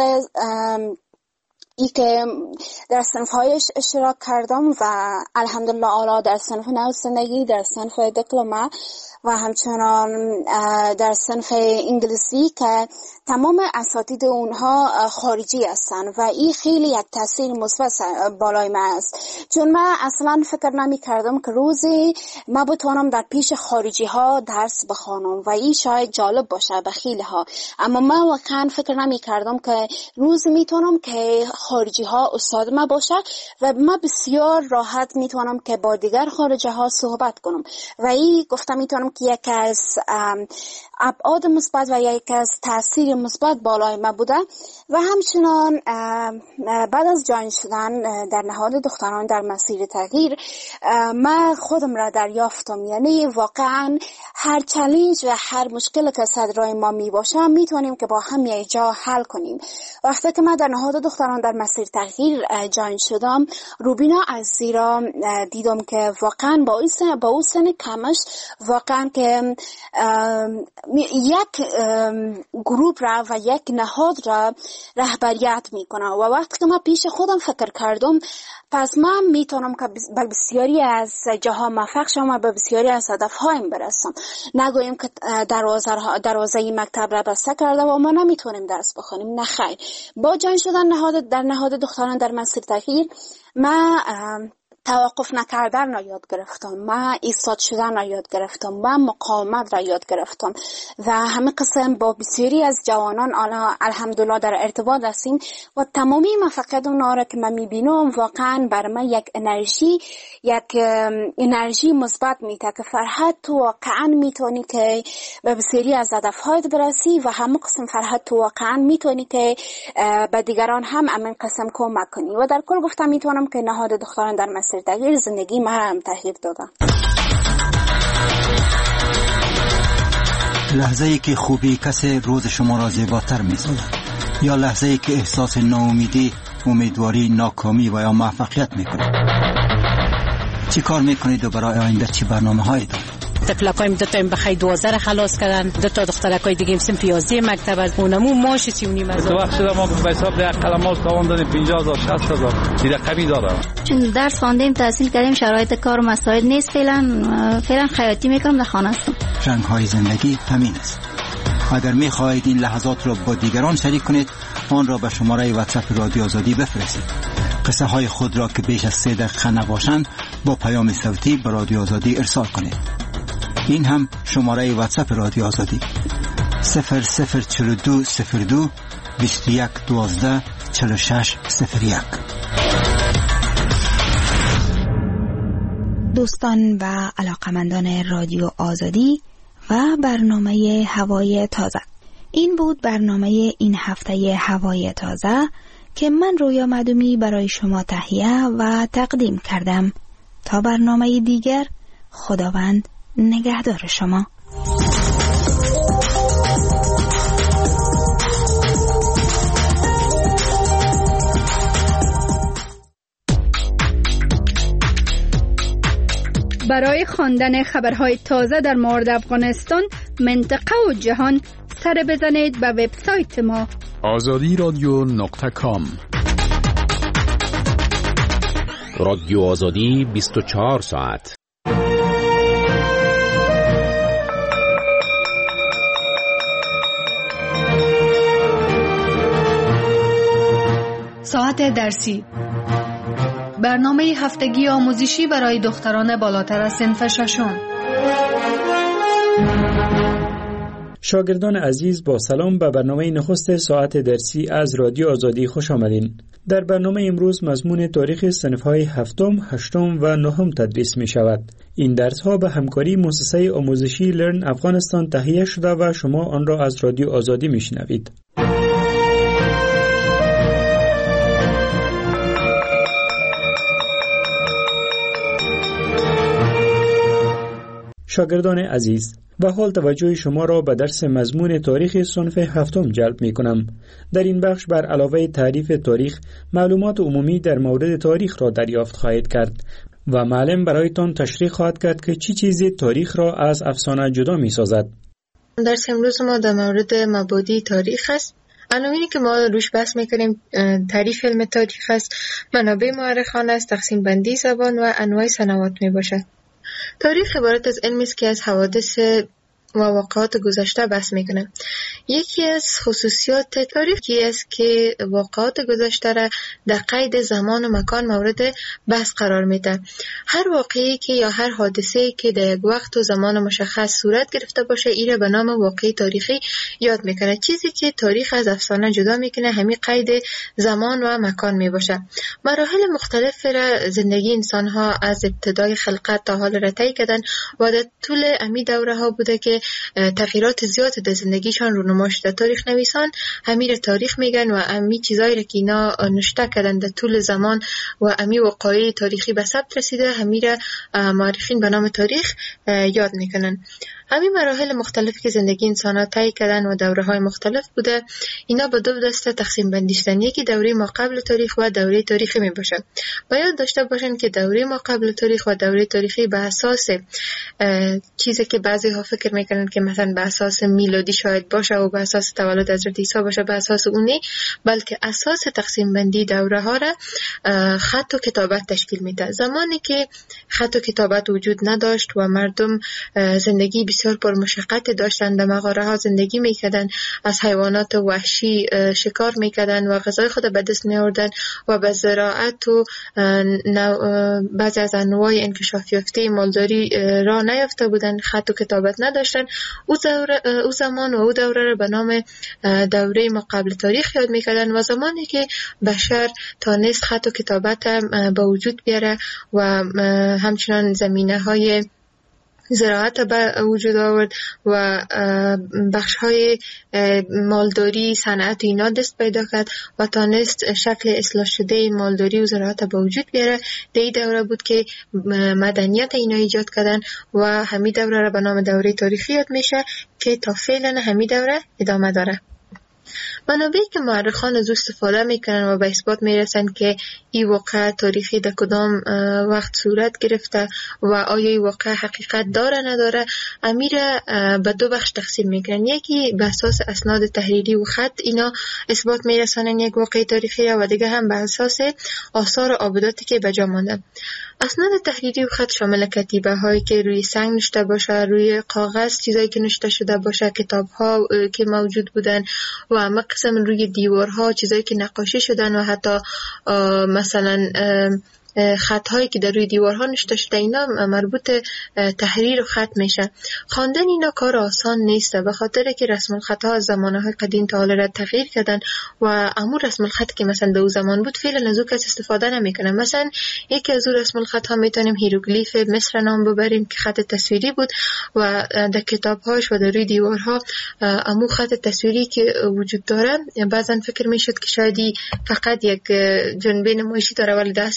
[SPEAKER 15] ای که در صنف‌هایش اشتراک کردم و الحمدلله اعلی در صنف نویسندگی، در صنف دکلمه و همچنان در صنف انگلیسی که تمام اساتید اونها خارجی هستن و این خیلی یک تاثیر مثبت بالای من است، چون من اصلا فکر نمی کردم که روزی من بتونم در پیش خارجی ها درس بخوانم و این شاید جالب باشه به خیلی ها، اما من واقعا فکر نمی کردم که روزی میتونم که خارجی ها استاد ما باشه و من بسیار راحت میتونم که با دیگر خارجی ها صحبت کنم و این گفتم میتونم که یک از ابعاد مثبت و یک از تاثیر مثبت بالای ما بوده. و همچنان بعد از جاین شدن در نهاد دختران در مسیر تغییر من خودم را دریافتم، یعنی واقعا هر چالش و هر مشکل که صدرای ما می باشه میتونیم که با هم یک جا حل کنیم. وقتی که من در نهاد دختران در مسیر تغییر جاین شدم، روبینا عزیزی را دیدم که واقعا با او سن کمش واقعا که یک گروپ را و یک نهاد را رهبریت میکنه و وقتی که من پیش خودم فکر کردم پس من میتونم که به بسیاری از جاها موفق شم و به بسیاری از هدفهایم برسم. نگویم که دروازه مکتب را بسته کرده و ما نمیتونیم درس بخونیم، نه خیر. با جان شدن در نهاد دختران در مسیر تغییر من توقف نکردن را یاد گرفتم، من ایستاد شدن را یاد گرفتم، من مقاومت را یاد گرفتم و همه قسم با بسیاری از جوانان الحمدلله در ارتباط هستیم و تمامی موفقیت اونها را که من میبینم واقعا برای من یک انرژی مثبت میده که فرحت تو واقعا میتونی که به بسیاری از هدفهایت برسی و همه قسم فرحت تو واقعا میتونی که به دیگران هم همین قسم کمک کنی و در کل گفتم میتونم که نهاد دختران در مسیر تغییر زندگی ما هم تغییر دادم.
[SPEAKER 16] لحظه ای که خوبی کسی روز شما را زیباتر می‌سازد یا لحظه ای که احساس ناامیدی، امیدواری، ناکامی و یا موفقیت می‌کنید. چی کار می‌کنید و برای آینده چی برنامه‌هایی دارید؟
[SPEAKER 17] طفلکایم دوتایم بخی 12 خلاص کردن، دو تا دخترکای دیگه هم سن 11 مکتب از اونمو ماش 39 هزار.
[SPEAKER 18] تو وقت ما به حساب یک قلماس تاوان دادیم 50000 60000 دیگه کمی دادم.
[SPEAKER 19] چون درس خواندیم تحصیل کردیم شرایط کار و مسائل نیست، فعلا خیاطی میکنم در خانه هستم.
[SPEAKER 16] رنگ‌های زندگی همین است. اگر می‌خواهید این لحظات را با دیگران شریک کنید آن را به شماره واتساپ رادیو آزادی بفرستید. قصه های خود را که بیش از 3 دقیقه نباشند با پیام صوتی به رادیو آزادی ارسال کنید. این هم شماره واتساپ رادیو آزادی 0042 02 21 12 46 01.
[SPEAKER 12] دوستان و علاقمندان رادیو آزادی و برنامه هوای تازه، این بود برنامه این هفته هوای تازه که من رویا معدومی برای شما تهیه و تقدیم کردم. تا برنامه دیگر، خداوند نگهدار شما.
[SPEAKER 20] برای خواندن خبرهای تازه در مورد افغانستان، منطقه و جهان سر بزنید به وبسایت ما
[SPEAKER 21] azadiradio.com.
[SPEAKER 6] رادیو آزادی 24 ساعت.
[SPEAKER 22] ساعت درسی، برنامه هفتگی آموزشی برای دختران بالاتر از صنف ششم.
[SPEAKER 23] شاگردان عزیز، با سلام به برنامه نخست ساعت درسی از رادیو آزادی خوش آمدین. در برنامه امروز مضمون تاریخ صنف‌های هفتم، هشتم و نهم تدریس می شود. این درس‌ها به همکاری مؤسسه آموزشی لرن افغانستان تهیه شده و شما آن را از رادیو آزادی می شنوید. شاگردان عزیز، و حال توجه شما را به درس مضمون تاریخ صنف هفتم جلب می کنم. در این بخش بر علاوه تعریف تاریخ، معلومات عمومی در مورد تاریخ را دریافت خواهید کرد و معلم برایتان تشریح خواهد کرد که چی چیزی تاریخ را از افسانه جدا می سازد.
[SPEAKER 24] درس امروز ما در مورد مبادی تاریخ است. عناوینی که ما روش بحث میکنیم تعریف علم تاریخ است، منابع مورخانه است، تقسیم بندی زبان و انواع سنوات می باشد. تاریخ عبارت از علمی است که از حوادث و واقعات گذشته بحث میکنه. یکی از خصوصیات تاریخی است که واقعات گذشته را در قید زمان و مکان مورد بحث قرار میده. هر واقعی که یا هر حادثه‌ای که در یک وقت و زمان مشخص صورت گرفته باشه، این را به نام واقعی تاریخی یاد میکنه. چیزی که تاریخ از افسانه جدا میکنه همین قید زمان و مکان میباشه. مراحل مختلف را زندگی انسان ها از ابتدای خلقت تا حال را طی کردن و در طول امی دوره ها بوده که تغییرات زیاد در زندگیشان رونما شده. تاریخ نویسان همین را تاریخ میگن و امی چیزایی را که اینا نشته کردن در طول زمان و امی وقایع تاریخی به ثبت رسیده، همین را مورخین به نام تاریخ یاد میکنن. همین مراحل مختلفی که زندگی انسان ها طی کردن و دوره های مختلف بوده، اینا به دو دسته تقسیم بندی شدن. یکی دوره ما قبل تاریخ و دوره تاریخی می باشه. باید داشته باشن که دوره ما قبل تاریخ و دوره تاریخی به اساس چیزی که بعضی ها فکر میکنن که مثلا به اساس میلادی شاید باشه و به اساس تولد حضرت عیسی باشه، به اساس اونی، بلکه اساس تقسیم بندی دوره ها را خط و کتابت تشکیل میده. زمانی که خط و کتابت وجود نداشت و مردم زندگی بسیار پرمشقت داشتند، در مغاره ها زندگی میکردن، از حیوانات وحشی شکار میکردن و غذای خود به دست میآوردن و به زراعت و بعضی از انواع انکشاف یافته مالداری را نیافته بودن، خط و کتابت نداشتن. او زمان و او دوره را به نام دوره ما قبل تاریخ یاد میکردن و زمانی که بشر تانست خط و کتابت به وجود بیاره و همچنان زمینه های زراعت به وجود آورد و بخش های مالداری، صنعت اینا دست پیدا کرد و تانست شکل اصلاح شده مالداری و زراعت به وجود بیاره. در این دوره بود که مدنیت اینا ایجاد کردن و همین دوره را به نام دوره تاریخی یاد میشه که تا فعلا همین دوره ادامه داره. منابعی که مورخان از استفاده میکنن و به اثبات میرسن که این واقعه تاریخی در کدام وقت صورت گرفته و آیا این واقعه حقیقت داره نداره، امیره به دو بخش تقسیم میکنن. یکی به اساس اسناد تحریری و خط اینا اثبات میرسانن یک واقعه تاریخی و دیگه هم به اساس آثار و آبداتی که به جا مانده. اسناد تحریری و خط شامل کتیبه هایی که روی سنگ نوشته باشه، روی کاغذ چیزایی که نوشته شده باشه، کتاب ها که موجود بودن و قسم روی دیوارها چیزایی که نقاشی شدن و حتی مثلا خطهایی که در روی دیوارها نوشته شده، اینا مربوط تحریر و خط میشه. خواندن اینا کار آسان نیست به خاطر که رسم الخطها از زمانهای قدیم تا حالا را تغییر کردن و امور رسم الخط که مثلا در اون زمان بود فعلا از اون کس استفاده نمیکنه. مثلا یکی از اون رسم الخطها میتونیم هیروگلیف مصر نام ببریم که خط تصویری بود و در کتابهاش و در روی دیوارها امور خط تصویری که وجود داره بعضا فکر میشد که شاید فقط یک جنبه نمایشی داره ولی در اصل او یک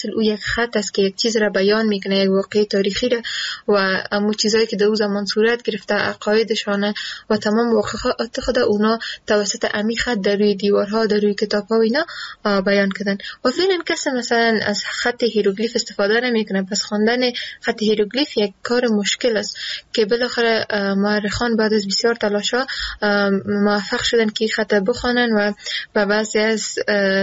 [SPEAKER 24] خط است که یک چیز را بیان میکنه، یک واقعه تاریخی را و امو چیزایی که در اون زمان صورت گرفته، عقایدشان و تمام واقعات خود اونا توسط امی خط در روی دیوارها، در روی کتاب‌ها و اینا بیان کردن. و فعلا کسی مثلا از خط هیروگلیف استفاده نمیکنه، پس خواندن خط هیروگلیف یک کار مشکل است که بالاخره مورخان بعد از بسیار تلاش‌ها موفق شدن که خط بخوانن و به بعضی از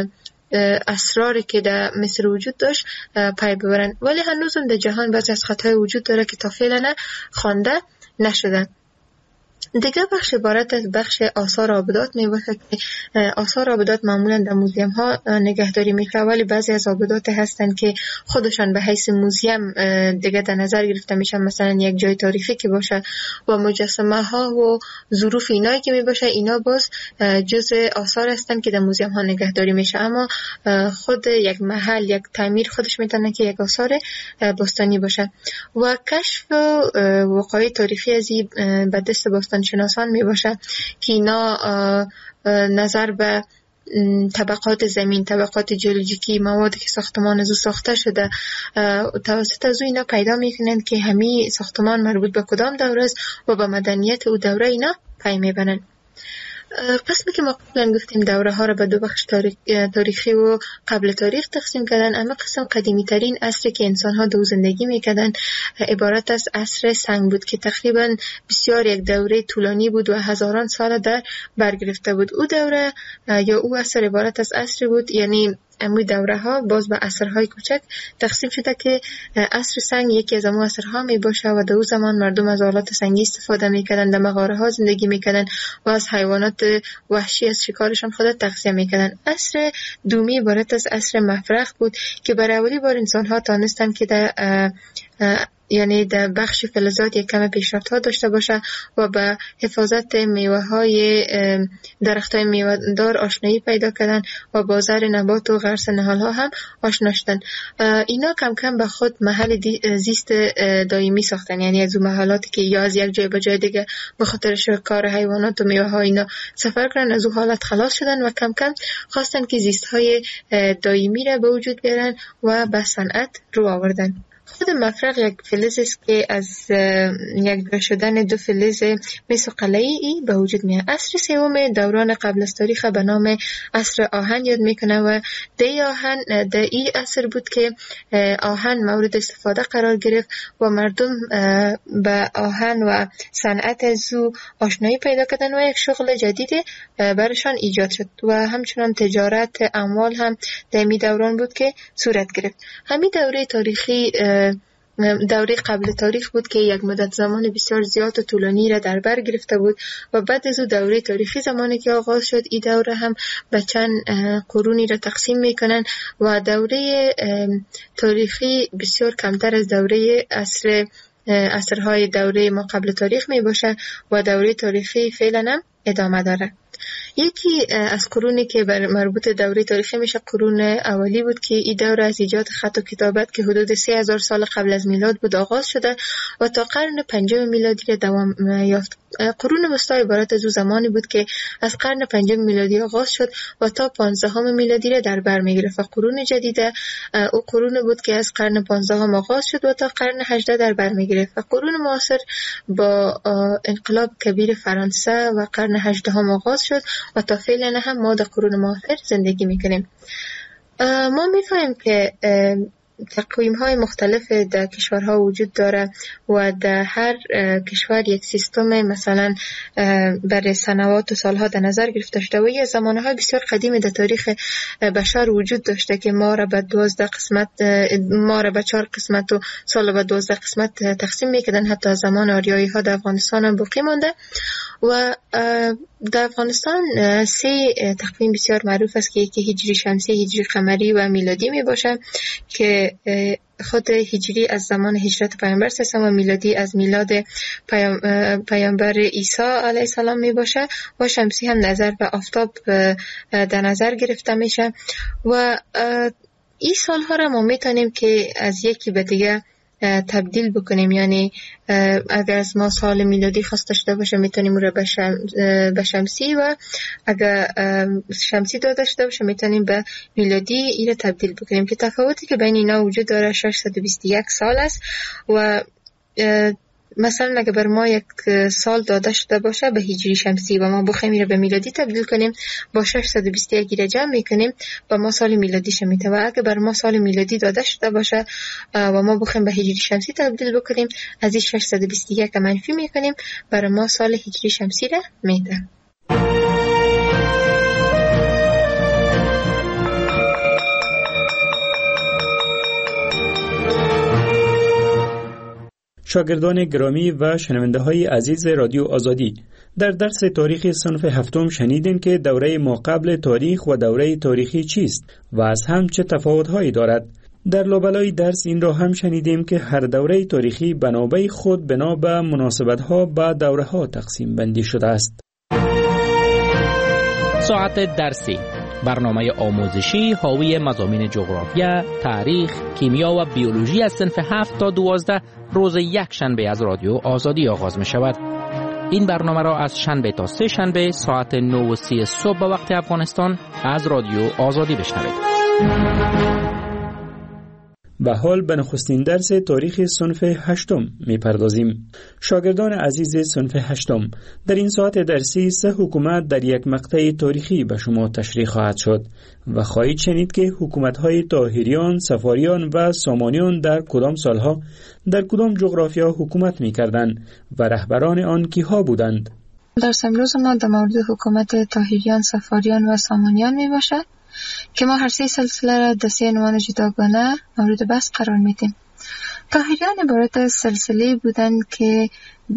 [SPEAKER 24] اسراری که در مصر وجود داشت پی ببرن. ولی هنوزم در جهان بعضی از خطای وجود داره که تا فعلا خوانده نشدن. دیگه بخش عبارت از بخش آثار آبدات می باشه که آثار آبدات معمولا در موزیم ها نگهداری میشه، ولی بعضی از آبدات هستن که خودشان به حیث موزیم دیگه در نظر گرفته میشن، مثلا یک جای تاریخی که باشه و مجسمه ها و ظروف اینایی که می باشه، اینا باز جزء آثار هستن که در موزیم ها نگهداری میشه. اما خود یک محل، یک تعمیر خودش میتونه که یک آثار باستانی باشه. و کشف وقایع تاریخی از به دست باستان شناسان می باشه که اینا نظر به طبقات زمین، طبقات جیولوژیکی، موادی که ساختمان از او ساخته شده توسط از او اینا پیدا میکنند که همین ساختمان مربوط به کدام دوره است و به مدنیت او دوره اینا پی میبرند. قسمی که ما قبلا گفتیم دوره ها را به دو بخش تاریخی و قبل تاریخ تقسیم کردن. اما قسم قدیمی ترین عصری که انسان ها دو زندگی میکردن عبارت از عصر سنگ بود که تقریبا بسیار یک دوره طولانی بود و هزاران سال در برگرفته بود. او دوره یا او عصر عبارت از عصری بود، یعنی امی دوره ها باز به عصرهای کوچک تقسیم شده که عصر سنگ یکی از امو عصرها می باشه و در اون زمان مردم از آلات سنگی استفاده میکردن، در مغاره ها زندگی میکردن و از حیوانات وحشی از شکارشان خود تغذیه میکردن. عصر دومی عبارت از عصر مفرخ بود که برای اولی بار انسان ها تانستن که در یعنی در بخش فلزات یک کم پیشرفت ها داشته باشه و به حفاظت میوه های درخت های میوه دار آشنایی پیدا کردن و بازار نبات و غرس نهال ها هم آشنا شدن. اینا کم کم به خود محل زیست دائمی ساختن، یعنی از اون محلاتی که یا از یک جای به جای دیگه به خاطر شکار حیوانات و میوه ها اینا سفر کردن، از اون حالت خلاص شدن و کم کم خواستن که زیست های دائمی را به وجود بیارن و به صنعت رو آوردن. خود مفرق یک فلز است که از یک جدا شدن دو فلز مثل قلعی به وجود میاد. عصر سوم دوران قبل از تاریخ به نام عصر آهن یاد میکنه و در این عصر بود که آهن مورد استفاده قرار گرفت و مردم به آهن و صنعت از او آشنایی پیدا کردن و یک شغل جدید برشان ایجاد شد و همچنان تجارت اموال هم در این دوران بود که صورت گرفت. همین دوره تاریخی دوره قبل تاریخ بود که یک مدت زمان بسیار زیاد و طولانی را در بر گرفته بود و بعد از او دوره تاریخی زمانی که آغاز شد این دوره هم به چند قرونی را تقسیم میکنن و دوره تاریخی بسیار کمتر از دوره عصرهای دوره ما قبل تاریخ می باشه و دوره تاریخی فعلا هم ادامه داره. یکی از قرونی که مربوط دوره تاریخی میشه قرون اولی بود که این دوره از ایجاد خط و کتابت که حدود 3000 سال قبل از میلاد بود آغاز شده و تا قرن 5 میلادی را دوام یافت. قرون وسطی عبارت از او زمانی بود که از قرن 5 میلادی آغاز شد و تا 15 میلادی را در بر میگرفت. قرون جدیده او قرون بود که از قرن 15 آغاز شد و تا قرن 18 در بر میگرفت. قرون معاصر با انقلاب کبیر فرانسه و قرن 18 آغاز شد و تا فعلا هم ما در قرون معاصر زندگی میکنیم. ما میفهمیم که تقویم های مختلف در کشورها وجود داره و در هر کشور یک سیستم مثلا برای سنوات و سالها در نظر گرفته شده و یه زمانهای بسیار قدیمی در تاریخ بشر وجود داشته که ما را به 4 قسمت و سال به 12 قسمت تقسیم میکردن. حتی از زمان آریایی ها در افغانستان هم باقی مانده و در افغانستان 3 تقویم بسیار معروف است که یکی هجری شمسی، هجری قمری و میلادی می باشه که خود هجری از زمان هجرت پیامبر صلی و میلادی از میلاد پیامبر عیسی علیه السلام می باشه و شمسی هم نظر به آفتاب در نظر گرفته میشه و این سالها را ما میتونیم که از یکی به دیگه تبدیل بکنیم. یعنی اگر از ما سال میلادی خواست داشته باشه میتونیم اون رو به شمسی و اگر شمسی داشته باشه میتونیم به میلادی این رو تبدیل بکنیم که تفاوتی که بین اینا وجود داره 621 سال است و مثلا اگه بر ما یک سال داده شده باشه به هجری شمسی و ما بخوایم این رو به میلادی تبدیل کنیم با 621 را جمع میکنیم با ما سال میلادی شمیته و اگه بر ما سال میلادی داده شده باشه و ما بخوایم به هجری شمسی تبدیل بکنیم از این 621 منفی میکنیم بر ما سال هجری شمسی را میده.
[SPEAKER 23] شاگردان گرامی و شنونده های عزیز رادیو آزادی، در درس تاریخ صنف هفتم شنیدیم که دوره ماقبل تاریخ و دوره تاریخی چیست و از هم چه تفاوت‌هایی دارد. در لابلای درس این را هم شنیدیم که هر دوره تاریخی بنابه خود بنا به مناسبت‌ها با دوره‌ها تقسیم بندی شده است.
[SPEAKER 6] ساعت درسی، برنامه آموزشی حاوی مضامین جغرافیا، تاریخ، کیمیا و بیولوژی از صنف 7 تا 12 روز یک شنبه از رادیو آزادی آغاز می شود. این برنامه را از شنبه تا سه شنبه ساعت 9:30 صبح به وقت افغانستان از رادیو آزادی بشنوید.
[SPEAKER 23] به حال به نخستین درس تاریخ صنف هشتم می پردازیم. شاگردان عزیز صنف هشتم، در این ساعت درسی 3 حکومت در یک مقطع تاریخی به شما تشریح خواهد شد و خواهید شنید که حکومت‌های طاهریان، صفاریان و سامانیان در کدام سالها در کدام جغرافیا حکومت می کردند و رهبران آن کیها بودند.
[SPEAKER 24] درس امروز ما در مورد حکومت طاهریان، صفاریان و سامانیان می باشد که ما هر سه سلسله را در 3 عنوان جداگانه مورد بحث قرار میدیم. طاهریان عبارت از سلسله بودند که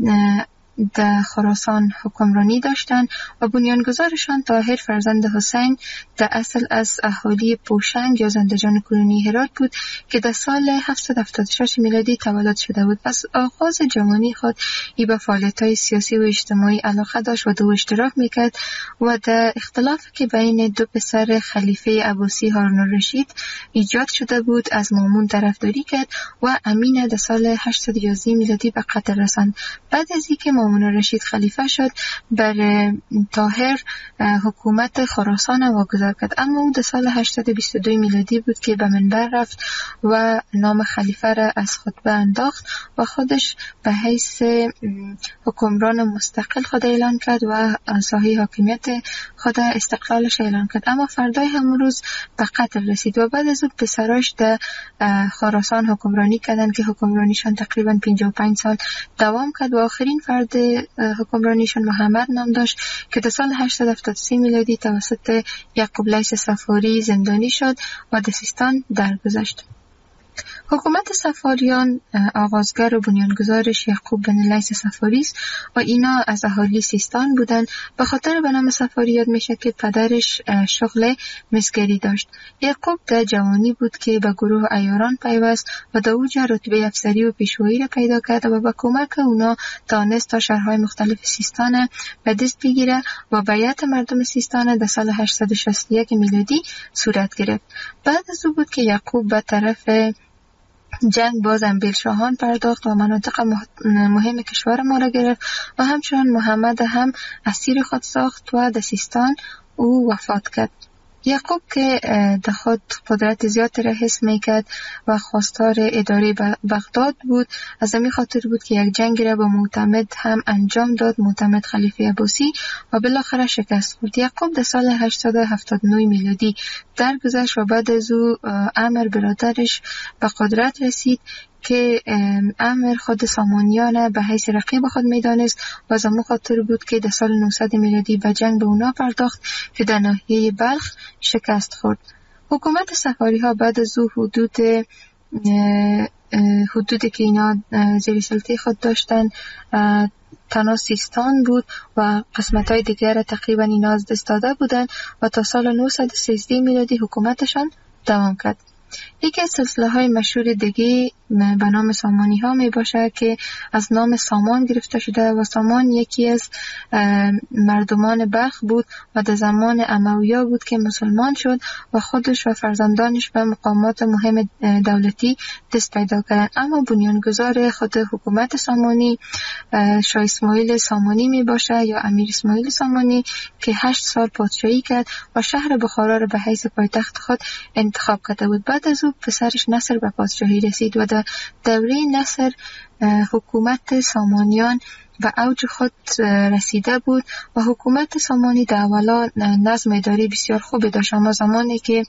[SPEAKER 24] در خراسان حکمرانی داشتند و بنیانگذارشان طاهر فرزند حسین در اصل از اهالی پوشنگ یا زندجان کنونی هرات بود که در سال 776 میلادی تولد شده بود. پس آغاز جوانی خود ای به فعالیت‌های سیاسی و اجتماعی علاقه داشت و دو اشتراک میکرد و در اختلاف که بین دو پسر خلیفه عباسی هارون الرشید ایجاد شده بود از مامون طرفداری کرد و امین در سال 811 میلادی به قتل رساند. بعد از اینکه مامون الرشید خلیفه شد بر طاهر حکومت خراسان واگذار کرد، اما او در سال 822 میلادی بود که به منبر رفت و نام خلیفه را از خطبه انداخت و خودش به حیث حکمران مستقل خود اعلان کرد و ساحه حاکمیت خود استقلالش اعلان کرد. اما فردای همون روز به قتل رسید و بعد از او پسراش در خراسان حکمرانی کردند که حکمرانیشان تقریبا 55 سال دوام کرد و آخرین فرد حکمرانیشان محمد نام داشت که در سال 873 میلادی توسط یعقوب لیث صفاری زندانی شد و در سیستان درگذشت. حکومت صفاریان آغازگر و بنیانگذارش یعقوب بن لیث صفاری است و اینا از اهالی سیستان بودند. به خاطر به نام صفاری یاد میشه که پدرش شغل مسگری داشت. یعقوب در جوانی بود که به گروه عیاران پیوست و در اوج رتبه افسری و پیشوایی را پیدا کرد و با کمک اونا توانست تا شهرهای مختلف سیستان به دست بگیره و بیعت مردم سیستان در سال 861 میلادی صورت گرفت. بعد از او بود که یعقوب به طرف جنگ باز انبیلشاهان پرداخت و مناطق مهم کشور ما را گرفت و همچنان محمد هم اسیر خود ساخت و در سیستان او وفات کرد. یعقوب که در خود قدرت زیاد را حس میکرد و خواستار اداره بغداد بود، از همین خاطر بود که یک جنگ را با معتمد هم انجام داد، معتمد خلیفه عباسی، و بالاخره شکست خورد. یعقوب در سال 879 میلادی درگذشت و بعد از او عمر برادرش به قدرت رسید که عمر خود سامانیان به حیث رقیب خود میدانست و از همون خاطر بود که در سال 900 میلادی به جنگ به اونا پرداخت که در ناحیه بلخ شکست خورد. حکومت صفاری ها بعد از او حدودی که اینا زیر سلطه خود داشتن تنها سیستان بود و قسمت های دیگر تقریبا اینا از دست داده بودن و تا سال 913 میلادی حکومتشان دوام کرد. یکی از سلسله های مشهور دیگه به نام سامانی ها می باشه که از نام سامان گرفته شده و سامان یکی از مردمان بلخ بود و در زمان امویا بود که مسلمان شد و خودش و فرزندانش به مقامات مهم دولتی دست پیدا کردند. اما بنیانگذار خود حکومت سامانی شاه اسماعیل سامانی می باشه یا امیر اسماعیل سامانی که 8 سال پادشاهی کرد و شهر بخارا را به حیث پایتخت خود انتخاب کرده بود. بعد از او پسرش نصر به پادشاهی رسید و در دوره نصر حکومت سامانیان و اوج خود رسیده بود و حکومت سامانی در اولا نظم اداری بسیار خوبی داشت، اما زمانی که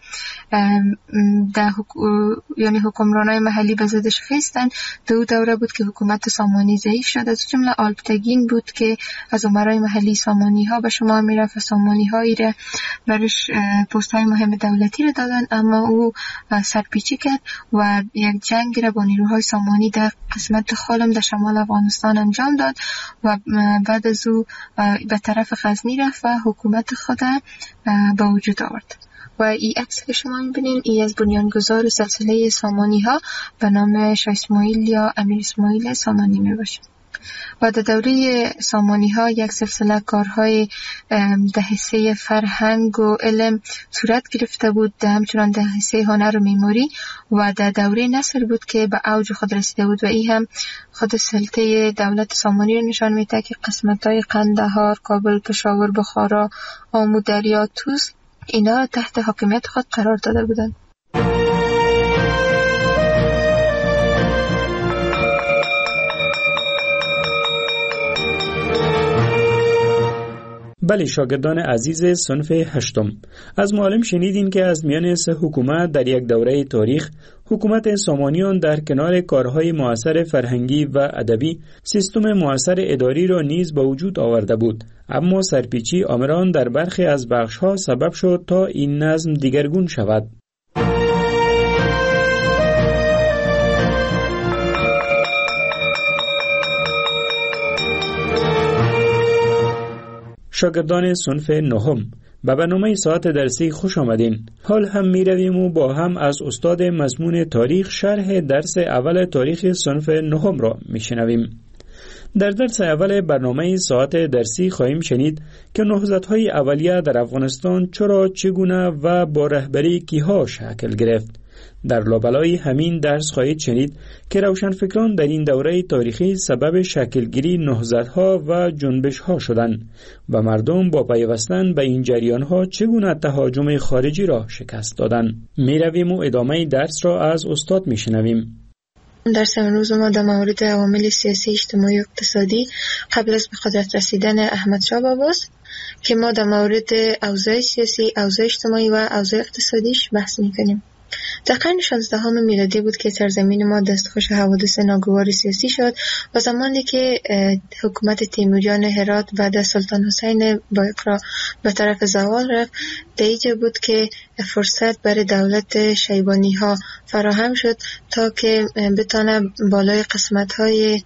[SPEAKER 24] یعنی حکمرانای محلی به ضدش خیستن دو دوره بود که حکومت سامانی ضعیف شد. از جمله آلپتگین بود که از امرای محلی سامانی ها به شما میرفت و سامانی هایی را برش پست های مهم دولتی را دادن، اما او سرپیچی کرد و یک جنگ را با نیروهای سامانی در قسمت خالم در شمال افغانستان انجام داد و بعد از او به طرف غزنی رفت و حکومت خود به وجود آورد. و این عکس که شما میبینین ای از بنیانگذار سلسله سامانی ها به نام شاه اسماعیل یا امیر اسماعیل سامانی میباشه. و در دوره سامانی ها یک سلسله کارهای در حصه فرهنگ و علم صورت گرفته بود، همچنان در حصه هنر و معماری، و در دوره نصر بود که به اوج خود رسیده بود و این هم خود سلطه دولت سامانی رو نشان میده که قسمت‌های قندهار، کابل، پشاور، بخارا، آمو، دریا، طوس اینا تحت حاکمیت خود قرار داده بودند.
[SPEAKER 23] بله شاگردان عزیز صنف 8، از معلم شنیدین که از میان سه حکومت در یک دوره تاریخ حکومت سامانیان در کنار کارهای مؤثر فرهنگی و ادبی سیستم مؤثر اداری را نیز به وجود آورده بود، اما سرپیچی آمران در برخی از بخش‌ها سبب شد تا این نظم دیگرگون شود. شاگردان صنف 9، به برنامه ساعت درسی خوش آمدین. حال هم می رویم و با هم از استاد مضمون تاریخ شرح درس اول تاریخ صنف 9 را می شنویم. در درس اول برنامه ساعت درسی خواهیم شنید که نهضت‌های اولیه در افغانستان چرا، چگونه و با رهبری کیها شکل گرفت. در لابلای همین درس خواهید شنید که روشنفکران در این دوره تاریخی سبب شکلگیری نهضت‌ها و جنبش‌ها شدند و مردم با پیوستن به این جریان‌ها چگونه تهاجم خارجی را شکست دادند. می‌رویم و ادامه درس را از استاد می‌شنویم.
[SPEAKER 24] درس امروز ما در مورد عوامل سیاسی، اجتماعی و اقتصادی قبل از به قدرت رسیدن احمدشاه باباست که ما در مورد اوضاع سیاسی، اوضاع اجتماعی و اوضاع اقتصادیش بحث می‌کنیم. در قرن 16 میلادی بود که سرزمین ما دستخوش حوادث ناگوار سیاسی شد و زمانی که حکومت تیموریان هرات بعد از سلطان حسین بایقرا به طرف زوال رفت، دیجه بود که فرصت برای دولت شیبانی ها فراهم شد تا که بتانه بالای قسمت های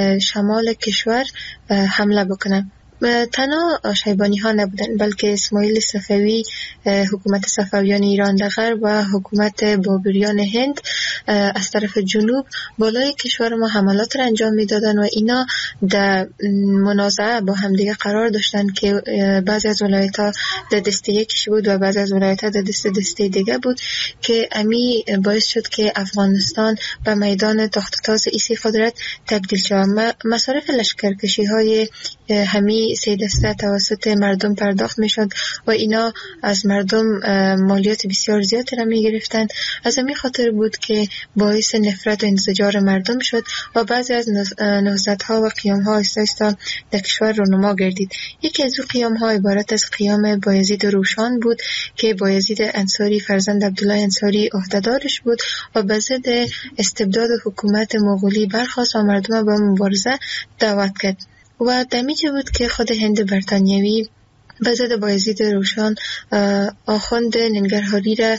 [SPEAKER 24] شمال کشور حمله بکنه. تنها شیبانی ها نبودن، بلکه اسماعیل صفوی، حکومت صفویان ایران در غرب و حکومت بابریان هند از طرف جنوب بالای کشور ما حملات را انجام میدادن و اینا در منازعه با همدیگه قرار داشتن که بعضی از ولایت ها در دسته یکیش بود و بعضی از ولایت ها در دسته دیگه بود که امی باعث شد که افغانستان به میدان تخت تاز ایسی قدرت تبدیل شد. مصارف لشکرکشی های همی سه دسته توسط مردم پرداخت می شد و اینا از مردم مالیات بسیار زیاد را می گرفتن. از همین خاطر بود که باعث نفرت و انزجار مردم شد و بعضی از نهضت‌ها و قیام‌ها آهسته در کشور رونما گردید. یکی از قیام‌ها عبارت از قیام بایزید روشان بود که بایزید انصاری فرزند عبدالله انصاری عهده‌دارش بود و به ضد استبداد حکومت مغولی برخاست و مردم به مبارزه دعوت کرد. و دمیجه بود که خود هند بریتانیایی به ضد بایزید روشان آخوند ننگرهاری را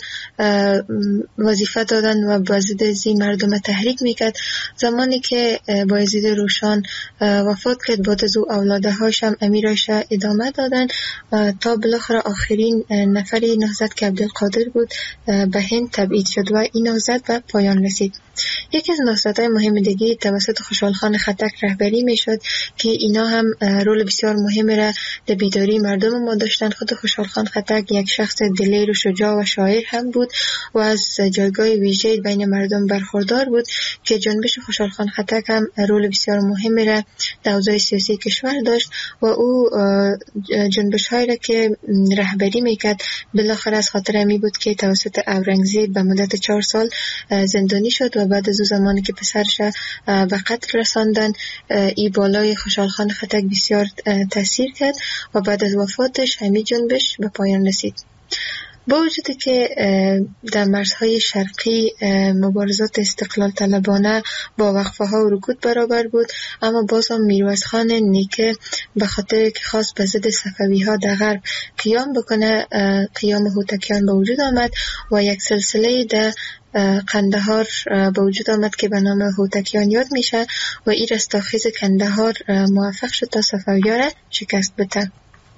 [SPEAKER 24] وظیفه دادن و به ضد زی مردم تحریک میکرد. زمانی که بایزید روشان وفات کرد، بعد از او اولاده هاش هم امیرش ادامه دادن تا بالاخره آخرین نفری نهضت که عبدالقادر بود به هند تبعید شد و این نهضت به پایان رسید. یکی از نهضت‌های مهم دیگه توسط خوشحال خان خټک رهبری میشد که اینا هم رول بسیار مهم را در بیداری مردم ما داشتن. خود خوشحال خان خټک یک شخص دلیر و شجاع و شاعر هم بود و از جایگاه ویژه بین مردم برخوردار بود که جنبش خوشحال خان خټک هم رول بسیار مهم را در اوضاع سیاسی کشور داشت و او جنبش های را که رهبری میکرد بالاخره از خاطر امی بود که توسط اورنگزیب به مدت 4 سال زندانی شد و بعد از او زمانی که پسرش به قتل رساندن، ای بالای خوشحال خان خټک بسیار تاثیر کرد و بعد از وفاتش همین جنبش به پایان رسید. با وجودی که در مرزهای شرقی مبارزات استقلال طلبانه با وقفه ها و رکود برابر بود، اما باز هم میرویس خان نیکه به خاطر که خواست به ضد صفوی ها در غرب قیام بکنه، قیام هوتکیان به وجود آمد و یک سلسله در قندهار به وجود آمد که به نام هوتکیان یاد میشه و این رستاخیز قندهار موفق شد تا صفوی ها را شکست بده.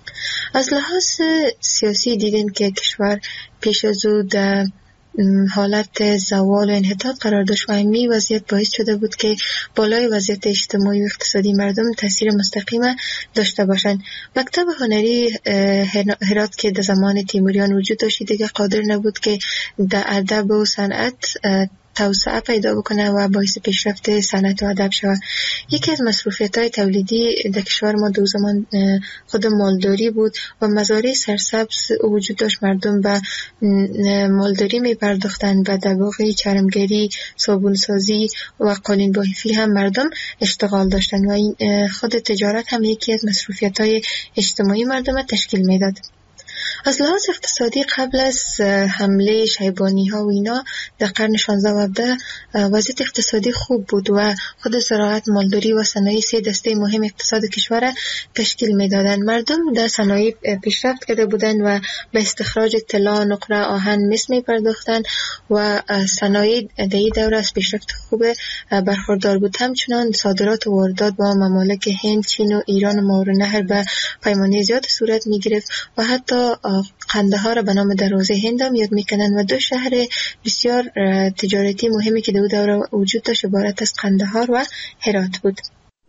[SPEAKER 24] از لحاظ سیاسی دیدیم که کشور پیش از او در حالت زوال و انحطاط قرار داشت و همین وضعیت باعث شده بود که بالای وضعیت اجتماعی و اقتصادی مردم تاثیر مستقیم داشته باشند. مکتب هنری هرات که در زمان تیموریان وجود داشت دیگه قادر نبود که در ادب و صنعت توسعه پیدا بکنه و باعث پیشرفت صنعت و ادب شود. یکی از مصروفیت‌های تولیدی در کشور ما دو زمان خود مالداری بود و مزارع سرسبز وجود داشت. مردم به مالداری می پرداختند و در واقع چرمگری، صابونسازی و قالین بافی هم مردم اشتغال داشتند و این خود تجارت هم یکی از مصروفیت‌های اجتماعی مردم تشکیل میداد. از لحاظ اقتصادی قبل از حمله شیبانی ها و اینا در قرن 16 و 17 وضعیت اقتصادی خوب بود و خود زراعت، مالداری و صنایع 3 دسته مهم اقتصاد کشور تشکیل میدادند. مردم در صنایع پیشرفت کرده بودند و به استخراج طلا، نقره، آهن، مس می‌پرداختند و صنایع در این دوره از پیشرفت خوب برخوردار بود. همچنان صادرات و واردات با ممالک هند، چین و ایران و ماورالنهر به پیمانه زیاد صورت می‌گرفت و حتی قندهار را به نام دروازه هند هم یاد میکنن و 2 شهر بسیار تجارتی مهمی که در دوره وجود داشت عبارت از قندهار و هرات بود.